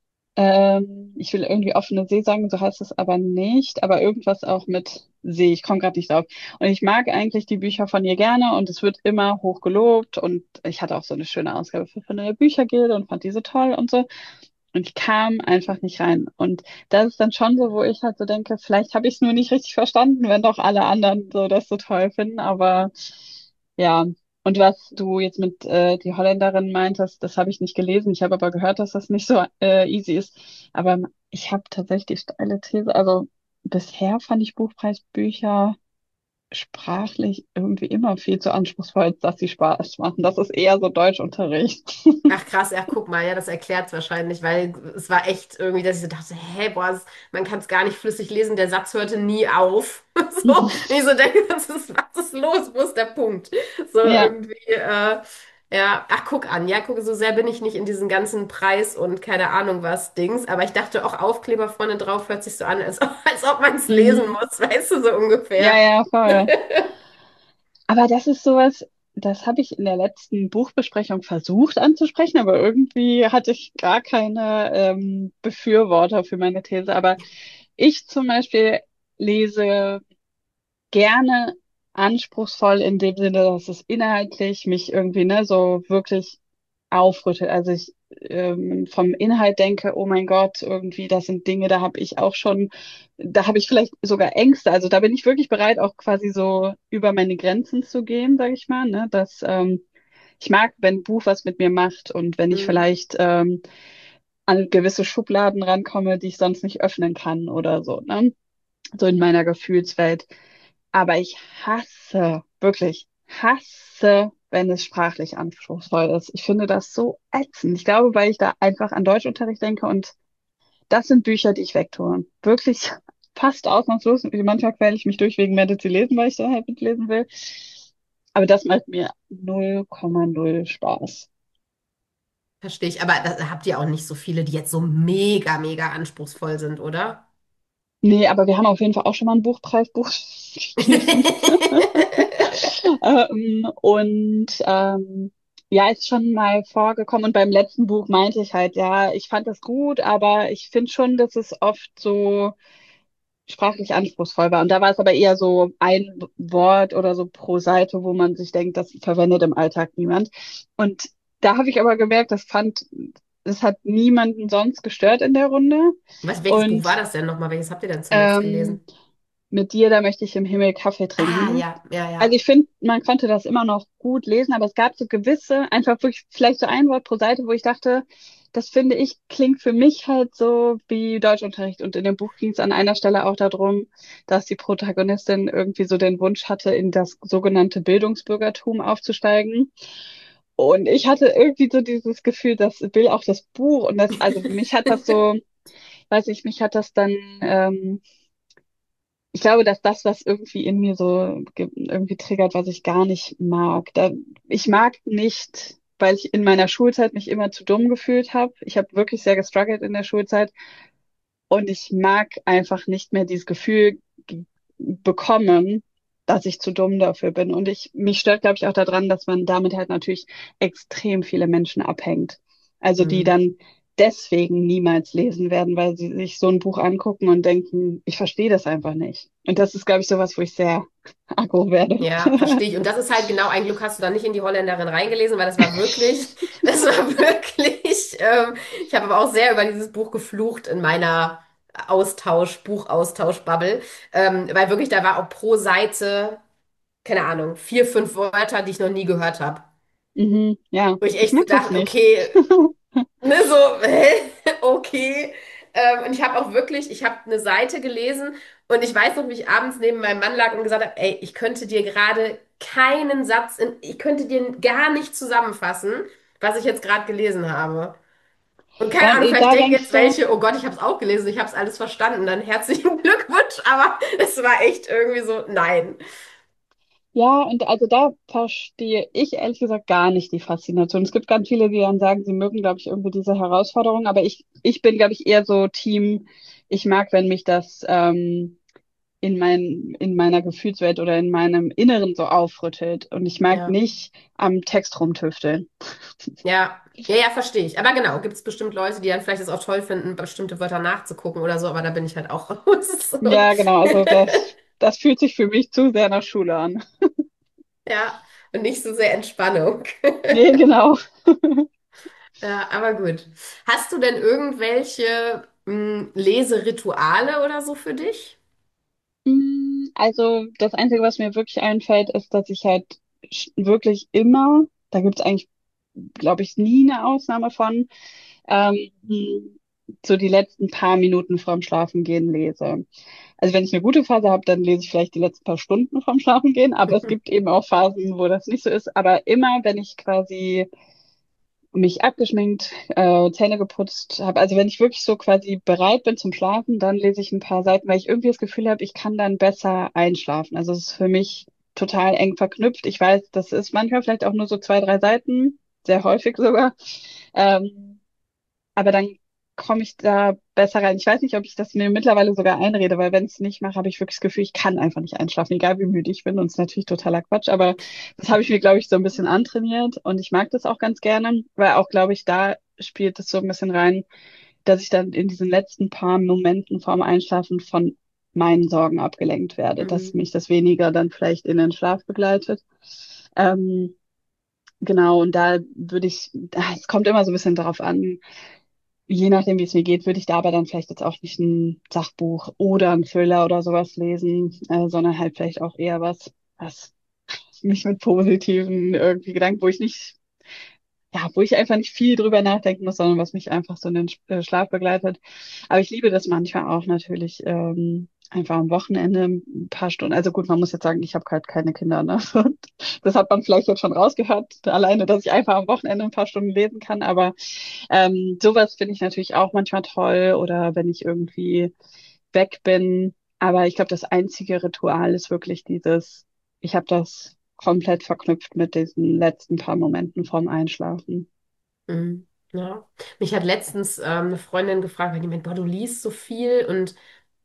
Speaker 3: ich will irgendwie offene See sagen, so heißt es aber nicht, aber irgendwas auch mit See, ich komme gerade nicht drauf. Und ich mag eigentlich die Bücher von ihr gerne und es wird immer hoch gelobt und ich hatte auch so eine schöne Ausgabe von der Büchergilde und fand die so toll und so. Und ich kam einfach nicht rein. Und das ist dann schon so, wo ich halt so denke, vielleicht habe ich es nur nicht richtig verstanden, wenn doch alle anderen so das so toll finden. Aber ja. Und was du jetzt mit die Holländerin meintest, das habe ich nicht gelesen. Ich habe aber gehört, dass das nicht so easy ist. Aber ich habe tatsächlich die steile These. Also bisher fand ich Buchpreisbücher sprachlich irgendwie immer viel zu anspruchsvoll, als dass sie Spaß machen. Das ist eher so Deutschunterricht.
Speaker 2: Ach krass, ja, guck mal, ja, das erklärt es wahrscheinlich, weil es war echt irgendwie, dass ich so dachte, hä, boah, man kann es gar nicht flüssig lesen, der Satz hörte nie auf. So, und ich so denke, was ist los, wo ist der Punkt? So
Speaker 3: Ja.
Speaker 2: irgendwie, ja, ach, guck an, ja, guck, so sehr bin ich nicht in diesen ganzen Preis und keine Ahnung was Dings, aber ich dachte auch Aufkleber vorne drauf hört sich so an, als ob man es lesen
Speaker 3: Mhm.
Speaker 2: muss, weißt du, so
Speaker 3: Ja,
Speaker 2: ungefähr.
Speaker 3: ja, voll. Aber das ist sowas, das habe ich in der letzten Buchbesprechung versucht anzusprechen, aber irgendwie hatte ich gar keine Befürworter für meine These. Aber ich zum Beispiel lese gerne anspruchsvoll in dem Sinne, dass es inhaltlich mich irgendwie ne, so wirklich aufrüttelt. Also ich vom Inhalt denke, oh mein Gott, irgendwie, das sind Dinge, da habe ich auch schon, da habe ich vielleicht sogar Ängste. Also da bin ich wirklich bereit, auch quasi so über meine Grenzen zu gehen, sage ich mal. Ne? Dass ich mag, wenn ein Buch was mit mir macht und wenn ich
Speaker 2: Hm.
Speaker 3: vielleicht an gewisse Schubladen rankomme, die ich sonst nicht öffnen kann oder so. Ne? So in meiner Gefühlswelt. Aber ich hasse, wirklich hasse, wenn es sprachlich anspruchsvoll ist. Ich finde das so ätzend. Ich glaube, weil ich da einfach an Deutschunterricht denke und das sind Bücher, die ich wegtue. Wirklich fast ausnahmslos. Manchmal quäle ich mich durch wegen Medici lesen, weil ich so halt mitlesen will. Aber das macht mir 0,0 Spaß.
Speaker 2: Verstehe ich. Aber da habt ihr auch nicht so viele, die jetzt so mega, mega anspruchsvoll sind, oder?
Speaker 3: Nee, aber wir haben auf jeden Fall auch schon mal ein Buchpreisbuch gelesen. Ja, ist schon mal vorgekommen. Und beim letzten Buch meinte ich halt, ja, ich fand das gut, aber ich finde schon, dass es oft so sprachlich anspruchsvoll war. Und da war es aber eher so ein Wort oder so pro Seite, wo man sich denkt, das verwendet im Alltag niemand. Und da habe ich aber gemerkt, es hat niemanden sonst gestört in der Runde.
Speaker 2: Welches Buch war
Speaker 3: Und
Speaker 2: das denn nochmal? Welches habt ihr denn zuletzt
Speaker 3: ähm,
Speaker 2: gelesen?
Speaker 3: mit dir, da möchte ich im Himmel Kaffee
Speaker 2: Ah,
Speaker 3: trinken.
Speaker 2: ja, ja,
Speaker 3: Also
Speaker 2: ja.
Speaker 3: ich finde, man konnte das immer noch gut lesen, aber es gab so gewisse, einfach wirklich vielleicht so ein Wort pro Seite, wo ich dachte, das finde ich, klingt für mich halt so wie Deutschunterricht. Und in dem Buch ging es an einer Stelle auch darum, dass die Protagonistin irgendwie so den Wunsch hatte, in das sogenannte Bildungsbürgertum aufzusteigen. Und ich hatte irgendwie so dieses Gefühl, das will auch das Buch und das, also mich hat das so, weiß ich, mich hat das dann ich glaube, dass das, was irgendwie in mir so irgendwie triggert, was ich gar nicht mag. Ich mag nicht, weil ich in meiner Schulzeit mich immer zu dumm gefühlt habe. Ich habe wirklich sehr gestruggelt in der Schulzeit und ich mag einfach nicht mehr dieses Gefühl bekommen, dass ich zu dumm dafür bin. Und mich stört, glaube ich, auch daran, dass man damit halt natürlich extrem viele Menschen abhängt. Also die
Speaker 2: Hm.
Speaker 3: dann deswegen niemals lesen werden, weil sie sich so ein Buch angucken und denken, ich verstehe das einfach nicht. Und das ist, glaube ich, sowas, wo ich sehr aggro werde.
Speaker 2: Ja, verstehe ich. Und das ist halt genau, ein Glück hast du da nicht in die Holländerin reingelesen, weil das war wirklich, das war wirklich, ich habe aber auch sehr über dieses Buch geflucht in meiner Buchaustausch-Bubble, weil wirklich, da war auch pro Seite, keine Ahnung, 4, 5 Wörter, die ich noch nie gehört habe.
Speaker 3: Mhm, ja,
Speaker 2: Wo ich
Speaker 3: ich
Speaker 2: echt so
Speaker 3: mag das
Speaker 2: dachte,
Speaker 3: nicht.
Speaker 2: okay, ne, so, hä? Okay. Und ich habe auch wirklich, ich habe eine Seite gelesen und ich weiß noch, wie ich abends neben meinem Mann lag und gesagt habe, ey, ich könnte dir gerade keinen Satz, ich könnte dir gar nicht zusammenfassen, was ich jetzt gerade gelesen habe. Und keine
Speaker 3: Ja,
Speaker 2: Ahnung,
Speaker 3: nee,
Speaker 2: vielleicht
Speaker 3: da
Speaker 2: denken
Speaker 3: denkst
Speaker 2: jetzt
Speaker 3: du,
Speaker 2: welche, oh Gott, ich habe es auch gelesen, ich habe es alles verstanden, dann herzlichen Glückwunsch, aber es war echt irgendwie so, nein.
Speaker 3: ja, und also da verstehe ich ehrlich gesagt gar nicht die Faszination. Es gibt ganz viele, die dann sagen, sie mögen, glaube ich, irgendwie diese Herausforderung, aber ich bin, glaube ich, eher so Team, ich mag, wenn mich das in meiner Gefühlswelt oder in meinem Inneren so aufrüttelt. Und ich mag
Speaker 2: Ja.
Speaker 3: nicht am Text rumtüfteln.
Speaker 2: Ja, ja, ja, verstehe ich. Aber genau, gibt es bestimmt Leute, die dann vielleicht es auch toll finden, bestimmte Wörter nachzugucken oder so, aber da bin ich halt auch raus.
Speaker 3: Ja, genau, also das fühlt sich für mich zu sehr nach Schule an.
Speaker 2: Ja, und nicht so sehr Entspannung.
Speaker 3: Nee, genau.
Speaker 2: Ja, aber gut. Hast du denn irgendwelche Leserituale oder so für dich?
Speaker 3: Also das Einzige, was mir wirklich einfällt, ist, dass ich halt wirklich immer, da gibt es eigentlich, glaube ich, nie eine Ausnahme von, ähm, so die letzten paar Minuten vorm Schlafengehen lese. Also wenn ich eine gute Phase habe, dann lese ich vielleicht die letzten paar Stunden vorm Schlafengehen, aber es gibt eben auch Phasen, wo das nicht so ist. Aber immer, wenn ich quasi mich abgeschminkt, Zähne geputzt habe. Also wenn ich wirklich so quasi bereit bin zum Schlafen, dann lese ich ein paar Seiten, weil ich irgendwie das Gefühl habe, ich kann dann besser einschlafen. Also es ist für mich total eng verknüpft. Ich weiß, das ist manchmal vielleicht auch nur so 2, 3 Seiten, sehr häufig sogar. Ähm, aber dann komme ich da besser rein. Ich weiß nicht, ob ich das mir mittlerweile sogar einrede, weil wenn ich es nicht mache, habe ich wirklich das Gefühl, ich kann einfach nicht einschlafen, egal wie müde ich bin. Und es ist natürlich totaler Quatsch, aber das habe ich mir, glaube ich, so ein bisschen antrainiert und ich mag das auch ganz gerne, weil auch, glaube ich, da spielt es so ein bisschen rein, dass ich dann in diesen letzten paar Momenten vorm Einschlafen von meinen Sorgen abgelenkt werde, dass
Speaker 2: Mhm.
Speaker 3: mich das weniger dann vielleicht in den Schlaf begleitet. Ähm, genau, und da würde ich, es kommt immer so ein bisschen darauf an, je nachdem, wie es mir geht, würde ich da aber dann vielleicht jetzt auch nicht ein Sachbuch oder ein Thriller oder sowas lesen, sondern halt vielleicht auch eher was mich mit positiven irgendwie Gedanken, wo ich nicht, ja, wo ich einfach nicht viel drüber nachdenken muss, sondern was mich einfach so in den Schlaf begleitet. Aber ich liebe das manchmal auch natürlich, einfach am Wochenende ein paar Stunden. Also gut, man muss jetzt sagen, ich habe halt keine Kinder, ne? Und das hat man vielleicht jetzt schon rausgehört, alleine, dass ich einfach am Wochenende ein paar Stunden lesen kann. Aber sowas finde ich natürlich auch manchmal toll oder wenn ich irgendwie weg bin. Aber ich glaube, das einzige Ritual ist wirklich dieses, ich habe das komplett verknüpft mit diesen letzten paar Momenten vorm Einschlafen.
Speaker 2: Mhm. Ja. Mich hat letztens eine Freundin gefragt, weil die meint, boah, du liest so viel und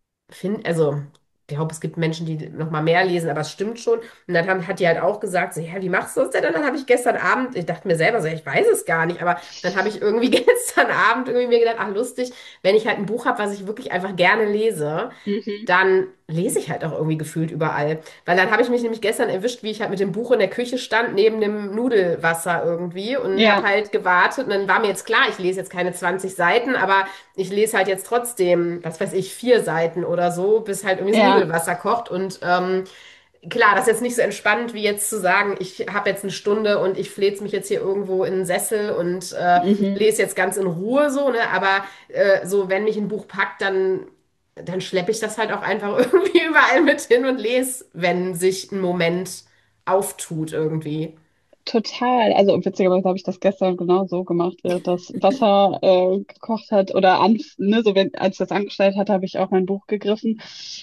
Speaker 2: also, ich glaube, es gibt Menschen, die noch mal mehr lesen, aber es stimmt schon. Und dann hat die halt auch gesagt, so, ja, wie machst du das denn? Und dann habe ich gestern Abend, ich dachte mir selber so, ich weiß es gar nicht, aber dann habe ich irgendwie gestern Abend irgendwie mir gedacht, ach lustig, wenn ich halt ein Buch habe, was ich wirklich einfach gerne lese,
Speaker 3: Mhm.
Speaker 2: dann lese ich halt auch irgendwie gefühlt überall. Weil dann habe ich mich nämlich gestern erwischt, wie ich halt mit dem Buch in der Küche stand, neben dem Nudelwasser irgendwie und habe
Speaker 3: Ja,
Speaker 2: halt gewartet. Und dann war mir jetzt klar, ich lese jetzt keine 20 Seiten, aber ich lese halt jetzt trotzdem, was weiß ich, 4 Seiten oder so, bis halt irgendwie das
Speaker 3: ja,
Speaker 2: Nudelwasser kocht. Und klar, das ist jetzt nicht so entspannend, wie jetzt zu sagen, ich habe jetzt eine Stunde und ich fläze mich jetzt hier irgendwo in einen Sessel und
Speaker 3: mhm.
Speaker 2: lese jetzt ganz in Ruhe so, ne? Aber so, wenn mich ein Buch packt, dann schleppe ich das halt auch einfach irgendwie überall mit hin und lese, wenn sich ein Moment auftut irgendwie.
Speaker 3: Total. Also witzigerweise habe ich das gestern genau so gemacht, während das Wasser gekocht hat oder ne, so wenn, als ich das angestellt hatte, habe ich auch mein Buch gegriffen.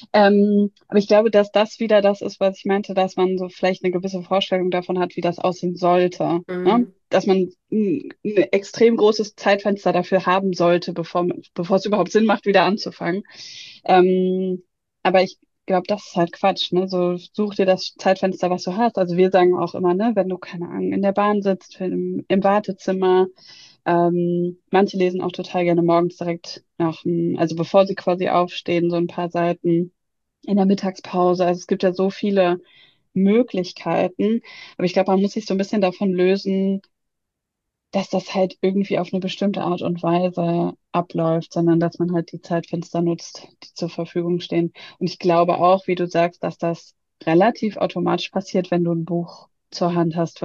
Speaker 3: Aber ich glaube, dass das wieder das ist, was ich meinte, dass man so vielleicht eine gewisse Vorstellung davon hat, wie das aussehen sollte. Ne?
Speaker 2: Mm,
Speaker 3: Dass man ein extrem großes Zeitfenster dafür haben sollte, bevor es überhaupt Sinn macht, wieder anzufangen. Ähm, aber ich glaube, das ist halt Quatsch, ne? So such dir das Zeitfenster, was du hast. Also wir sagen auch immer, ne, wenn du, keine Ahnung, in der Bahn sitzt, im Wartezimmer, manche lesen auch total gerne morgens direkt also bevor sie quasi aufstehen, so ein paar Seiten in der Mittagspause. Also es gibt ja so viele Möglichkeiten. Aber ich glaube, man muss sich so ein bisschen davon lösen, dass das halt irgendwie auf eine bestimmte Art und Weise abläuft, sondern dass man halt die Zeitfenster nutzt, die zur Verfügung stehen. Und ich glaube auch, wie du sagst, dass das relativ automatisch passiert, wenn du ein Buch zur Hand hast,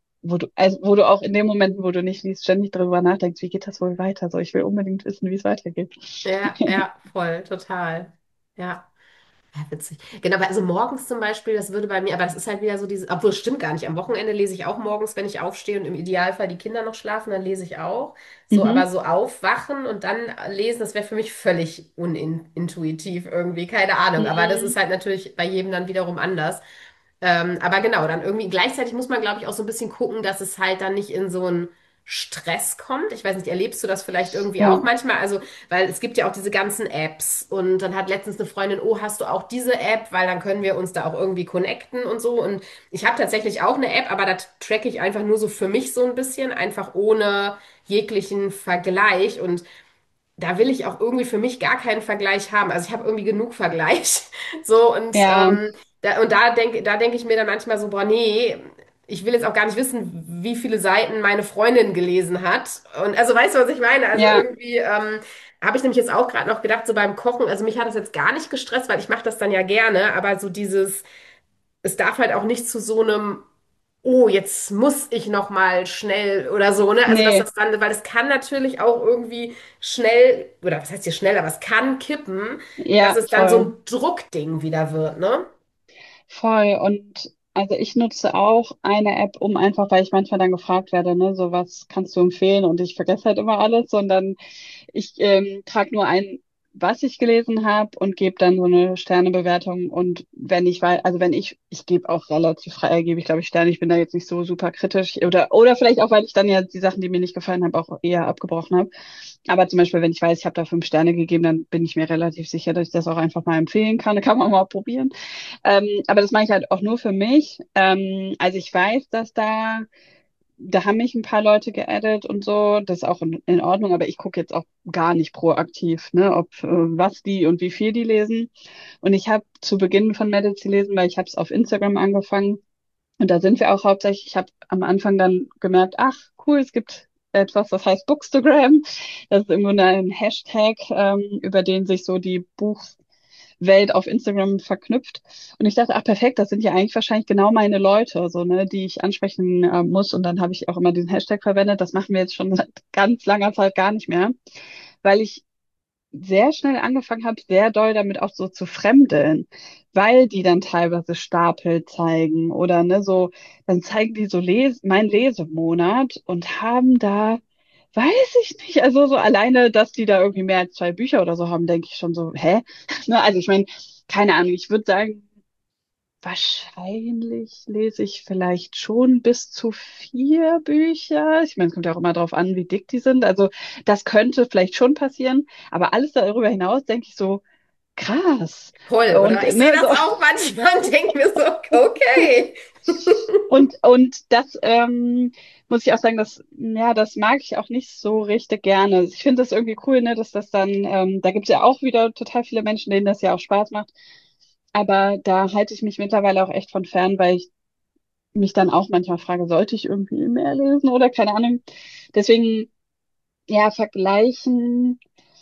Speaker 3: wo du auch in den Momenten, wo du nicht liest, ständig darüber nachdenkst, wie geht das wohl weiter? So, ich will unbedingt wissen, wie es weitergeht.
Speaker 2: ja, ja, voll, total. Ja. Ja, witzig. Genau, aber also morgens zum Beispiel, das würde bei mir, aber das ist halt wieder so diese, obwohl es stimmt gar nicht. Am Wochenende lese ich auch morgens, wenn ich aufstehe und im Idealfall die Kinder noch schlafen, dann lese ich auch. So, aber
Speaker 3: Mhm.
Speaker 2: so aufwachen und dann lesen, das wäre für mich völlig unintuitiv irgendwie, keine Ahnung. Aber das ist
Speaker 3: Mhm.
Speaker 2: halt natürlich bei jedem dann wiederum anders. Aber genau, dann irgendwie gleichzeitig muss man, glaube ich, auch so ein bisschen gucken, dass es halt dann nicht in so einen Stress kommt. Ich weiß nicht, erlebst du das vielleicht irgendwie
Speaker 3: Ja,
Speaker 2: auch manchmal? Also, weil es gibt ja auch diese ganzen Apps und dann hat letztens eine Freundin, oh, hast du auch diese App? Weil dann können wir uns da auch irgendwie connecten und so. Und ich habe tatsächlich auch eine App, aber da tracke ich einfach nur so für mich so ein bisschen, einfach ohne jeglichen Vergleich. Und da will ich auch irgendwie für mich gar keinen Vergleich haben. Also ich habe irgendwie genug Vergleich. So
Speaker 3: ja,
Speaker 2: da denke ich mir dann manchmal so, boah, nee, ich will jetzt auch gar nicht wissen, wie viele Seiten meine Freundin gelesen hat. Und also weißt du, was ich meine? Also
Speaker 3: ja,
Speaker 2: irgendwie habe ich nämlich jetzt auch gerade noch gedacht, so beim Kochen, also mich hat das jetzt gar nicht gestresst, weil ich mache das dann ja gerne, aber so dieses, es darf halt auch nicht zu so einem oh, jetzt muss ich noch mal schnell oder so, ne? Also dass
Speaker 3: nee,
Speaker 2: das dann, weil es kann natürlich auch irgendwie schnell, oder was heißt hier schnell, aber es kann kippen, dass
Speaker 3: ja,
Speaker 2: es dann so
Speaker 3: voll.
Speaker 2: ein Druckding wieder wird, ne?
Speaker 3: Voll. Und also ich nutze auch eine App, um einfach, weil ich manchmal dann gefragt werde, ne, so was kannst du empfehlen? Und ich vergesse halt immer alles, sondern ich trage nur ein, was ich gelesen habe und gebe dann so eine Sternebewertung. Und wenn ich weiß, also wenn ich gebe auch relativ frei, gebe ich glaube ich Sterne. Ich bin da jetzt nicht so super kritisch oder vielleicht auch, weil ich dann ja die Sachen, die mir nicht gefallen haben, auch eher abgebrochen habe. Aber zum Beispiel, wenn ich weiß, ich habe da 5 Sterne gegeben, dann bin ich mir relativ sicher, dass ich das auch einfach mal empfehlen kann. Da kann man mal probieren. Aber das mache ich halt auch nur für mich. Also ich weiß, dass da haben mich ein paar Leute geaddet und so. Das ist auch in Ordnung, aber ich gucke jetzt auch gar nicht proaktiv, ne, ob was die und wie viel die lesen. Und ich habe zu Beginn von Medici lesen, weil ich habe es auf Instagram angefangen. Und da sind wir auch hauptsächlich, ich habe am Anfang dann gemerkt, ach cool, es gibt etwas, das heißt Bookstagram. Das ist im Grunde ein Hashtag, über den sich so die Welt auf Instagram verknüpft. Und ich dachte, ach perfekt, das sind ja eigentlich wahrscheinlich genau meine Leute, so, ne, die ich ansprechen muss. Und dann habe ich auch immer diesen Hashtag verwendet. Das machen wir jetzt schon seit ganz langer Zeit gar nicht mehr, weil ich sehr schnell angefangen habe, sehr doll damit auch so zu fremdeln, weil die dann teilweise Stapel zeigen oder ne, so, dann zeigen die so mein Lesemonat und haben da, weiß ich nicht, also so alleine, dass die da irgendwie mehr als 2 Bücher oder so haben, denke ich schon so, hä? Ne, also ich meine, keine Ahnung, ich würde sagen, wahrscheinlich lese ich vielleicht schon bis zu 4 Bücher. Ich meine, es kommt ja auch immer darauf an, wie dick die sind. Also das könnte vielleicht schon passieren, aber alles darüber hinaus denke ich so, krass.
Speaker 2: Voll,
Speaker 3: Und
Speaker 2: oder? Ich sehe
Speaker 3: ne,
Speaker 2: das
Speaker 3: so,
Speaker 2: auch manchmal und denke mir so, okay.
Speaker 3: und das muss ich auch sagen, das mag ich auch nicht so richtig gerne. Ich finde das irgendwie cool, ne, dass das dann, da gibt es ja auch wieder total viele Menschen, denen das ja auch Spaß macht. Aber da halte ich mich mittlerweile auch echt von fern, weil ich mich dann auch manchmal frage, sollte ich irgendwie mehr lesen oder keine Ahnung. Deswegen, ja, vergleichen.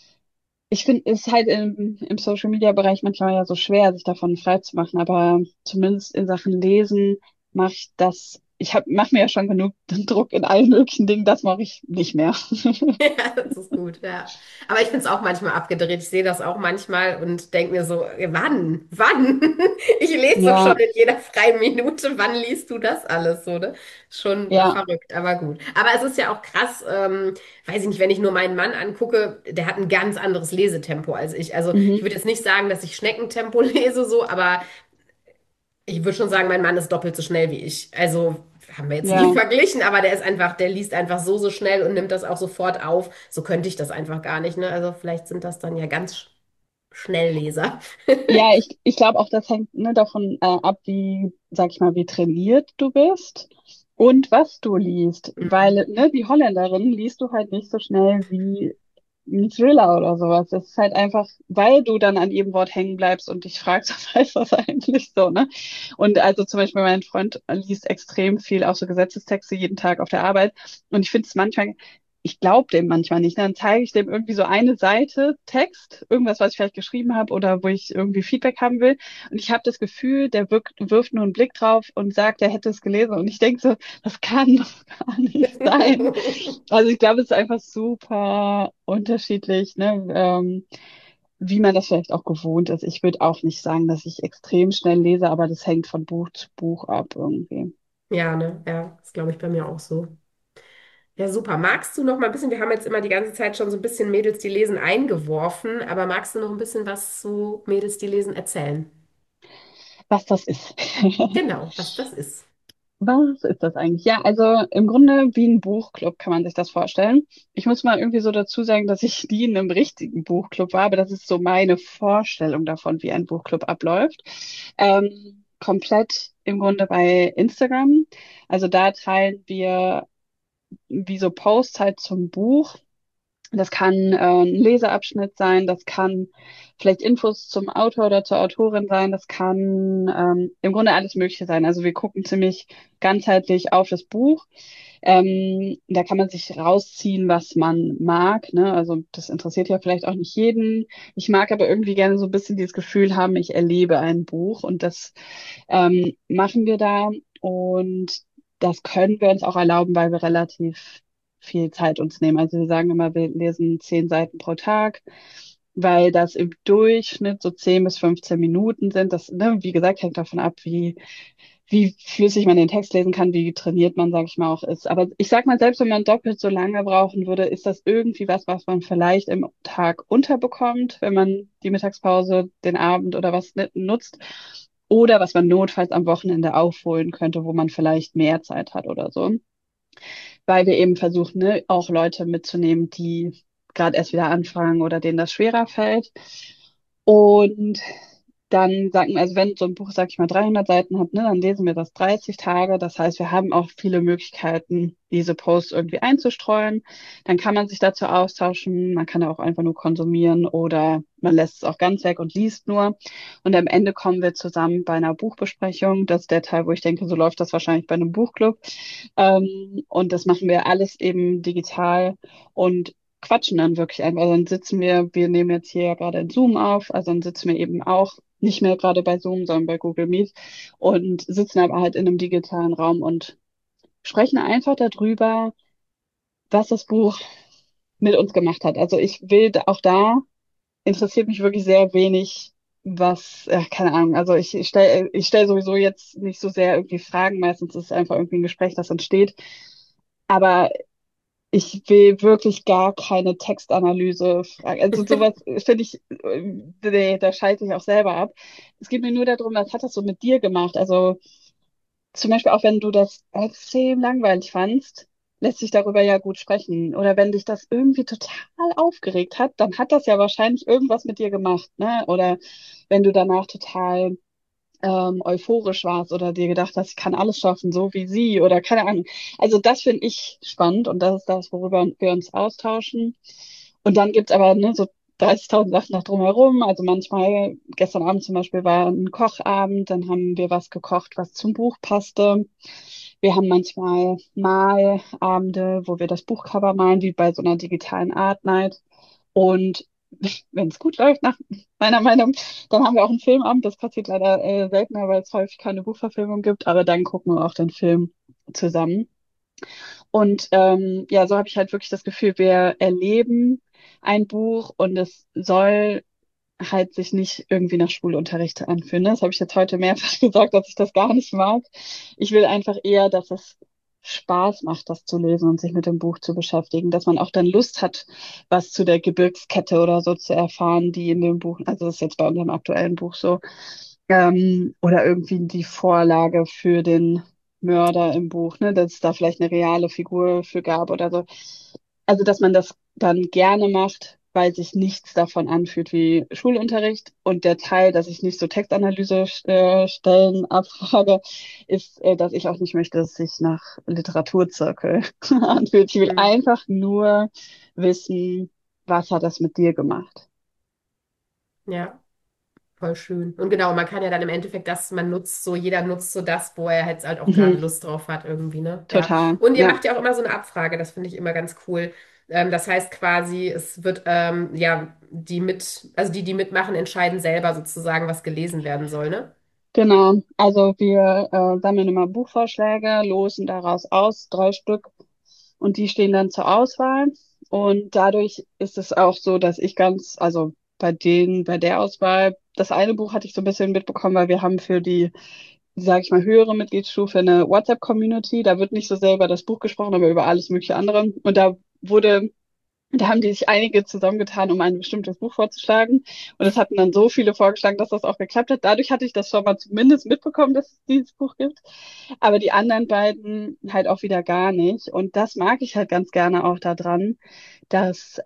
Speaker 3: Ich finde, es ist halt im Social Media Bereich manchmal ja so schwer, sich davon frei zu machen, aber zumindest in Sachen Lesen mache ich das. Mach mir ja schon genug Druck in allen möglichen Dingen, das mache ich nicht mehr.
Speaker 2: Ja, das ist gut, ja. Aber ich finde es auch manchmal abgedreht. Ich sehe das auch manchmal und denke mir so, wann? Wann? Ich lese doch schon
Speaker 3: Ja,
Speaker 2: in jeder freien Minute. Wann liest du das alles so, ne? Schon
Speaker 3: ja,
Speaker 2: verrückt, aber gut. Aber es ist ja auch krass, weiß ich nicht, wenn ich nur meinen Mann angucke, der hat ein ganz anderes Lesetempo als ich. Also ich
Speaker 3: mhm,
Speaker 2: würde jetzt nicht sagen, dass ich Schneckentempo lese so, aber ich würde schon sagen, mein Mann ist doppelt so schnell wie ich. Also haben wir jetzt nie
Speaker 3: ja.
Speaker 2: verglichen, aber der ist einfach, der liest einfach so, so schnell und nimmt das auch sofort auf. So könnte ich das einfach gar nicht, ne? Also vielleicht sind das dann ja ganz Schnellleser.
Speaker 3: Ja, ich glaube auch, das hängt ne, davon ab, wie, sag ich mal, wie trainiert du bist und was du liest.
Speaker 2: Mhm.
Speaker 3: Weil, ne, die Holländerin liest du halt nicht so schnell wie ein Thriller oder sowas. Das ist halt einfach, weil du dann an jedem Wort hängen bleibst und dich fragst, was heißt das eigentlich so, ne? Und also zum Beispiel mein Freund liest extrem viel, auch so Gesetzestexte jeden Tag auf der Arbeit. Und ich finde es manchmal, ich glaube dem manchmal nicht. Dann zeige ich dem irgendwie so eine Seite Text, irgendwas, was ich vielleicht geschrieben habe oder wo ich irgendwie Feedback haben will. Und ich habe das Gefühl, der wirft nur einen Blick drauf und sagt, er hätte es gelesen. Und ich denke so, das kann doch gar nicht sein. Also ich glaube, es ist einfach super unterschiedlich, ne? Wie man das vielleicht auch gewohnt ist. Ich würde auch nicht sagen, dass ich extrem schnell lese, aber das hängt von Buch zu Buch ab irgendwie.
Speaker 2: Ja, ne? Ja, das glaube ich bei mir auch so. Ja, super. Magst du noch mal ein bisschen, wir haben jetzt immer die ganze Zeit schon so ein bisschen Mädels, die lesen eingeworfen, aber magst du noch ein bisschen was zu Mädels, die lesen erzählen?
Speaker 3: Was das ist.
Speaker 2: Genau, was das ist.
Speaker 3: Was ist das eigentlich? Ja, also im Grunde wie ein Buchclub kann man sich das vorstellen. Ich muss mal irgendwie so dazu sagen, dass ich nie in einem richtigen Buchclub war, aber das ist so meine Vorstellung davon, wie ein Buchclub abläuft. Komplett im Grunde bei Instagram. Also da teilen wir wie so Posts halt zum Buch. Das kann ein Leseabschnitt sein, das kann vielleicht Infos zum Autor oder zur Autorin sein, das kann im Grunde alles Mögliche sein. Also wir gucken ziemlich ganzheitlich auf das Buch. Da kann man sich rausziehen, was man mag, ne? Also das interessiert ja vielleicht auch nicht jeden. Ich mag aber irgendwie gerne so ein bisschen dieses Gefühl haben, ich erlebe ein Buch und das machen wir da und das können wir uns auch erlauben, weil wir relativ viel Zeit uns nehmen. Also wir sagen immer, wir lesen 10 Seiten pro Tag, weil das im Durchschnitt so 10 bis 15 Minuten sind. Das, ne, wie gesagt, hängt davon ab, wie flüssig man den Text lesen kann, wie trainiert man, sage ich mal, auch ist. Aber ich sag mal, selbst wenn man doppelt so lange brauchen würde, ist das irgendwie was man vielleicht im Tag unterbekommt, wenn man die Mittagspause, den Abend oder was nutzt. Oder was man notfalls am Wochenende aufholen könnte, wo man vielleicht mehr Zeit hat oder so. Weil wir eben versuchen, ne, auch Leute mitzunehmen, die gerade erst wieder anfangen oder denen das schwerer fällt. Und dann sagen, also wenn so ein Buch, sag ich mal, 300 Seiten hat, ne, dann lesen wir das 30 Tage. Das heißt, wir haben auch viele Möglichkeiten, diese Posts irgendwie einzustreuen. Dann kann man sich dazu austauschen. Man kann auch einfach nur konsumieren oder man lässt es auch ganz weg und liest nur. Und am Ende kommen wir zusammen bei einer Buchbesprechung. Das ist der Teil, wo ich denke, so läuft das wahrscheinlich bei einem Buchclub. Und das machen wir alles eben digital und quatschen dann wirklich einfach. Also dann sitzen wir nehmen jetzt hier ja gerade in Zoom auf, also dann sitzen wir eben auch nicht mehr gerade bei Zoom, sondern bei Google Meet und sitzen aber halt in einem digitalen Raum und sprechen einfach darüber, was das Buch mit uns gemacht hat. Also ich will auch da interessiert mich wirklich sehr wenig, was, keine Ahnung, also ich stell sowieso jetzt nicht so sehr irgendwie Fragen, meistens ist es einfach irgendwie ein Gespräch, das entsteht, aber ich will wirklich gar keine Textanalyse fragen. Also sowas finde ich, nee, da schalte ich auch selber ab. Es geht mir nur darum, was hat das so mit dir gemacht? Also zum Beispiel auch wenn du das extrem langweilig fandst, lässt sich darüber ja gut sprechen. Oder wenn dich das irgendwie total aufgeregt hat, dann hat das ja wahrscheinlich irgendwas mit dir gemacht, ne? Oder wenn du danach total euphorisch warst oder dir gedacht hast, ich kann alles schaffen, so wie sie oder keine Ahnung. Also das finde ich spannend und das ist das, worüber wir uns austauschen. Und dann gibt's aber ne, so 30.000 Sachen noch drumherum. Also manchmal, gestern Abend zum Beispiel war ein Kochabend, dann haben wir was gekocht, was zum Buch passte. Wir haben manchmal Malabende, wo wir das Buchcover malen, wie bei so einer digitalen Art Night. Und wenn es gut läuft, nach meiner Meinung, dann haben wir auch einen Filmabend. Das passiert leider seltener, weil es häufig keine Buchverfilmung gibt. Aber dann gucken wir auch den Film zusammen. Und ja, so habe ich halt wirklich das Gefühl, wir erleben ein Buch und es soll halt sich nicht irgendwie nach Schulunterricht anfühlen. Ne? Das habe ich jetzt heute mehrfach gesagt, dass ich das gar nicht mag. Ich will einfach eher, dass es Spaß macht, das zu lesen und sich mit dem Buch zu beschäftigen, dass man auch dann Lust hat, was zu der Gebirgskette oder so zu erfahren, die in dem Buch, also das ist jetzt bei unserem aktuellen Buch so, oder irgendwie die Vorlage für den Mörder im Buch, ne, dass es da vielleicht eine reale Figur für gab oder so. Also, dass man das dann gerne macht, weil sich nichts davon anfühlt wie Schulunterricht. Und der Teil, dass ich nicht so Textanalyse Stellen abfrage, ist, dass ich auch nicht möchte, dass es sich nach Literaturzirkel anfühlt. Ich will
Speaker 2: Mhm.
Speaker 3: einfach nur wissen, was hat das mit dir gemacht?
Speaker 2: Ja, voll schön. Und genau, man kann ja dann im Endeffekt man nutzt so, jeder nutzt so das, wo er jetzt halt auch gerade
Speaker 3: Mhm,
Speaker 2: Lust drauf hat irgendwie, ne? Ja.
Speaker 3: total.
Speaker 2: Und ihr
Speaker 3: Ja,
Speaker 2: macht ja auch immer so eine Abfrage, das finde ich immer ganz cool. Das heißt quasi, es wird, ja, also die mitmachen, entscheiden selber sozusagen, was gelesen werden soll, ne?
Speaker 3: genau. Also wir sammeln immer Buchvorschläge, losen daraus aus, 3 Stück. Und die stehen dann zur Auswahl. Und dadurch ist es auch so, dass ich also bei der Auswahl, das eine Buch hatte ich so ein bisschen mitbekommen, weil wir haben für die, sage ich mal, höhere Mitgliedsstufe eine WhatsApp-Community. Da wird nicht so sehr über das Buch gesprochen, aber über alles mögliche andere. Und da haben die sich einige zusammengetan, um ein bestimmtes Buch vorzuschlagen. Und es hatten dann so viele vorgeschlagen, dass das auch geklappt hat. Dadurch hatte ich das schon mal zumindest mitbekommen, dass es dieses Buch gibt. Aber die anderen beiden halt auch wieder gar nicht. Und das mag ich halt ganz gerne auch daran, dass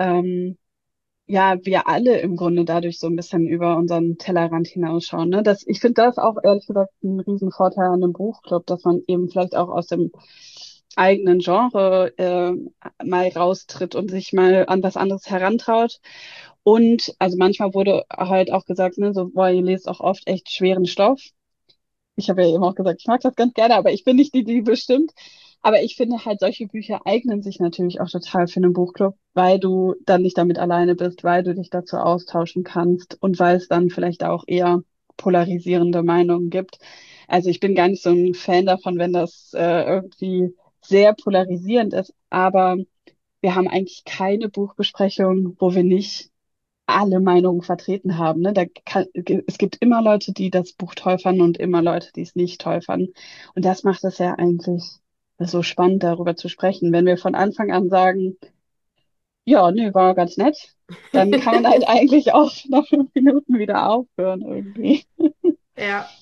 Speaker 3: ja wir alle im Grunde dadurch so ein bisschen über unseren Tellerrand hinausschauen. Ne? Ich finde das auch ehrlich gesagt ein Riesenvorteil an einem Buchclub, dass man eben vielleicht auch aus dem eigenen Genre mal raustritt und sich mal an was anderes herantraut. Und also manchmal wurde halt auch gesagt, ne, so, boah, ihr lest auch oft echt schweren Stoff. Ich habe ja eben auch gesagt, ich mag das ganz gerne, aber ich bin nicht die, die bestimmt. Aber ich finde halt, solche Bücher eignen sich natürlich auch total für einen Buchclub, weil du dann nicht damit alleine bist, weil du dich dazu austauschen kannst und weil es dann vielleicht auch eher polarisierende Meinungen gibt. Also ich bin gar nicht so ein Fan davon, wenn das irgendwie sehr polarisierend ist, aber wir haben eigentlich keine Buchbesprechung, wo wir nicht alle Meinungen vertreten haben. Ne? Es gibt immer Leute, die das Buch toll fanden und immer Leute, die es nicht toll fanden. Und das macht es ja eigentlich so spannend, darüber zu sprechen. Wenn wir von Anfang an sagen, ja, nee, war ganz nett, dann kann man halt eigentlich auch nach 5 Minuten wieder aufhören irgendwie.
Speaker 2: Ja.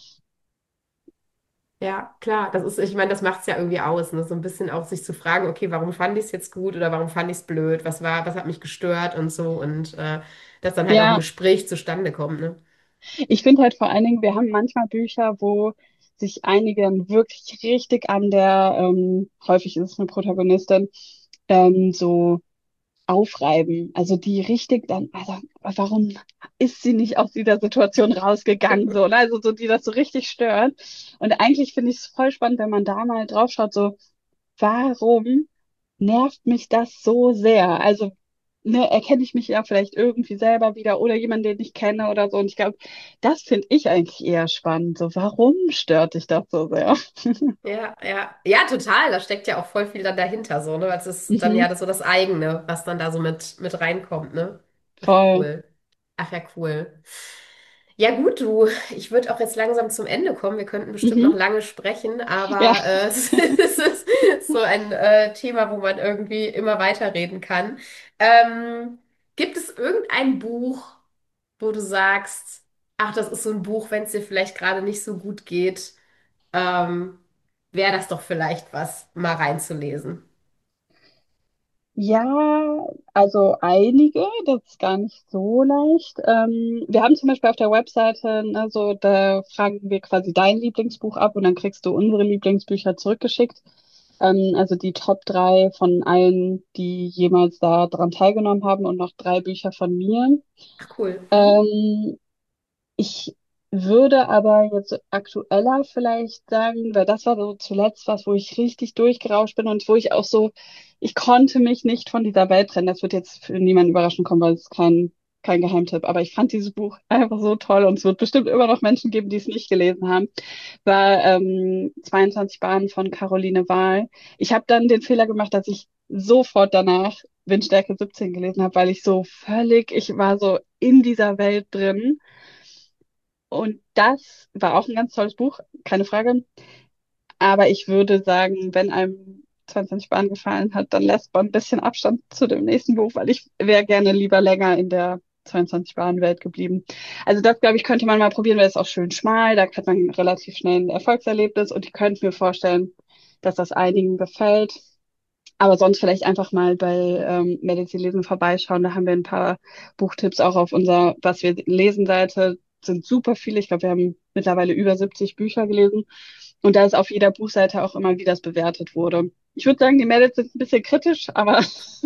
Speaker 2: Ja, klar, ich meine, das macht es ja irgendwie aus, ne? So ein bisschen auch sich zu fragen, okay, warum fand ich es jetzt gut oder warum fand ich es blöd, was hat mich gestört und so und dass dann halt auch ein
Speaker 3: Ja,
Speaker 2: Gespräch zustande kommt, ne?
Speaker 3: ich finde halt vor allen Dingen, wir haben manchmal Bücher, wo sich einige dann wirklich richtig an häufig ist es eine Protagonistin, so aufreiben. Also die richtig dann, also warum ist sie nicht aus dieser Situation rausgegangen? So, ne? Also so, die das so richtig stört. Und eigentlich finde ich es voll spannend, wenn man da mal drauf schaut, so, warum nervt mich das so sehr? Also, ne, erkenne ich mich ja vielleicht irgendwie selber wieder oder jemanden, den ich kenne oder so. Und ich glaube, das finde ich eigentlich eher spannend. So, warum stört dich das so sehr?
Speaker 2: Ja, ja, ja, total. Da steckt ja auch voll viel dann dahinter, so, ne? Weil es ist dann ja
Speaker 3: Mhm,
Speaker 2: so das eigene, was dann da so mit reinkommt, ne? Voll
Speaker 3: voll.
Speaker 2: cool. Ach ja, cool. Ja gut, du, ich würde auch jetzt langsam zum Ende kommen. Wir könnten bestimmt noch
Speaker 3: Mhm.
Speaker 2: lange sprechen,
Speaker 3: Ja.
Speaker 2: aber es ist so ein Thema, wo man irgendwie immer weiterreden kann. Ähm, Gibt es irgendein Buch, wo du sagst, ach, das ist so ein Buch, wenn es dir vielleicht gerade nicht so gut geht, ähm, wäre das doch vielleicht was, mal reinzulesen?
Speaker 3: Ja, also einige, das ist gar nicht so leicht. Wir haben zum Beispiel auf der Webseite, ne, so, da fragen wir quasi dein Lieblingsbuch ab und dann kriegst du unsere Lieblingsbücher zurückgeschickt. Also die Top 3 von allen, die jemals da dran teilgenommen haben und noch 3 Bücher von mir.
Speaker 2: Ach cool. Mhm.
Speaker 3: Ähm, Ich würde aber jetzt aktueller vielleicht sagen, weil das war so zuletzt was, wo ich richtig durchgerauscht bin und wo ich auch so, ich konnte mich nicht von dieser Welt trennen. Das wird jetzt für niemanden überraschend kommen, weil es ist kein Geheimtipp. Aber ich fand dieses Buch einfach so toll und es wird bestimmt immer noch Menschen geben, die es nicht gelesen haben. War 22 Bahnen von Caroline Wahl. Ich habe dann den Fehler gemacht, dass ich sofort danach Windstärke 17 gelesen habe, weil ich war so in dieser Welt drin. Und das war auch ein ganz tolles Buch, keine Frage. Aber ich würde sagen, wenn einem 22 Bahnen gefallen hat, dann lässt man ein bisschen Abstand zu dem nächsten Buch, weil ich wäre gerne lieber länger in der 22 Bahnen Welt geblieben. Also das, glaube ich, könnte man mal probieren, weil es auch schön schmal, da hat man relativ schnell ein Erfolgserlebnis und ich könnte mir vorstellen, dass das einigen gefällt. Aber sonst vielleicht einfach mal bei Medici Lesen vorbeischauen. Da haben wir ein paar Buchtipps auch auf unserer Was wir lesen Seite. Sind super viele. Ich glaube, wir haben mittlerweile über 70 Bücher gelesen. Und da ist auf jeder Buchseite auch immer, wie das bewertet wurde. Ich würde sagen, die Mädels sind ein bisschen kritisch, aber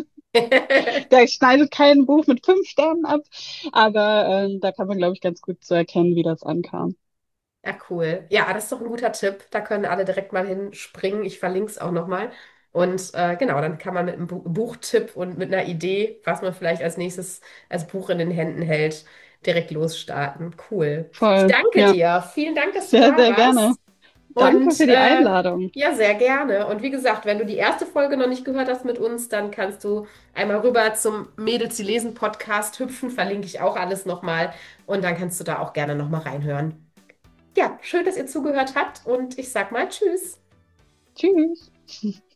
Speaker 3: da schneidet kein Buch mit 5 Sternen ab. Aber da kann man, glaube ich, ganz gut so erkennen, wie das ankam.
Speaker 2: Ja, cool. Ja, das ist doch ein guter Tipp. Da können alle direkt mal hinspringen. Ich verlinke es auch nochmal. Und genau, dann kann man mit einem Buchtipp und mit einer Idee, was man vielleicht als nächstes als Buch in den Händen hält, direkt losstarten. Cool. Ich
Speaker 3: Voll.
Speaker 2: danke
Speaker 3: Ja,
Speaker 2: dir. Vielen Dank, dass du
Speaker 3: sehr,
Speaker 2: da
Speaker 3: sehr gerne.
Speaker 2: warst.
Speaker 3: Danke
Speaker 2: Und
Speaker 3: für die Einladung.
Speaker 2: ja, sehr gerne. Und wie gesagt, wenn du die erste Folge noch nicht gehört hast mit uns, dann kannst du einmal rüber zum Mädels, die lesen Podcast hüpfen. Verlinke ich auch alles nochmal. Und dann kannst du da auch gerne nochmal reinhören. Ja, schön, dass ihr zugehört habt und ich sag mal Tschüss.
Speaker 3: Tschüss.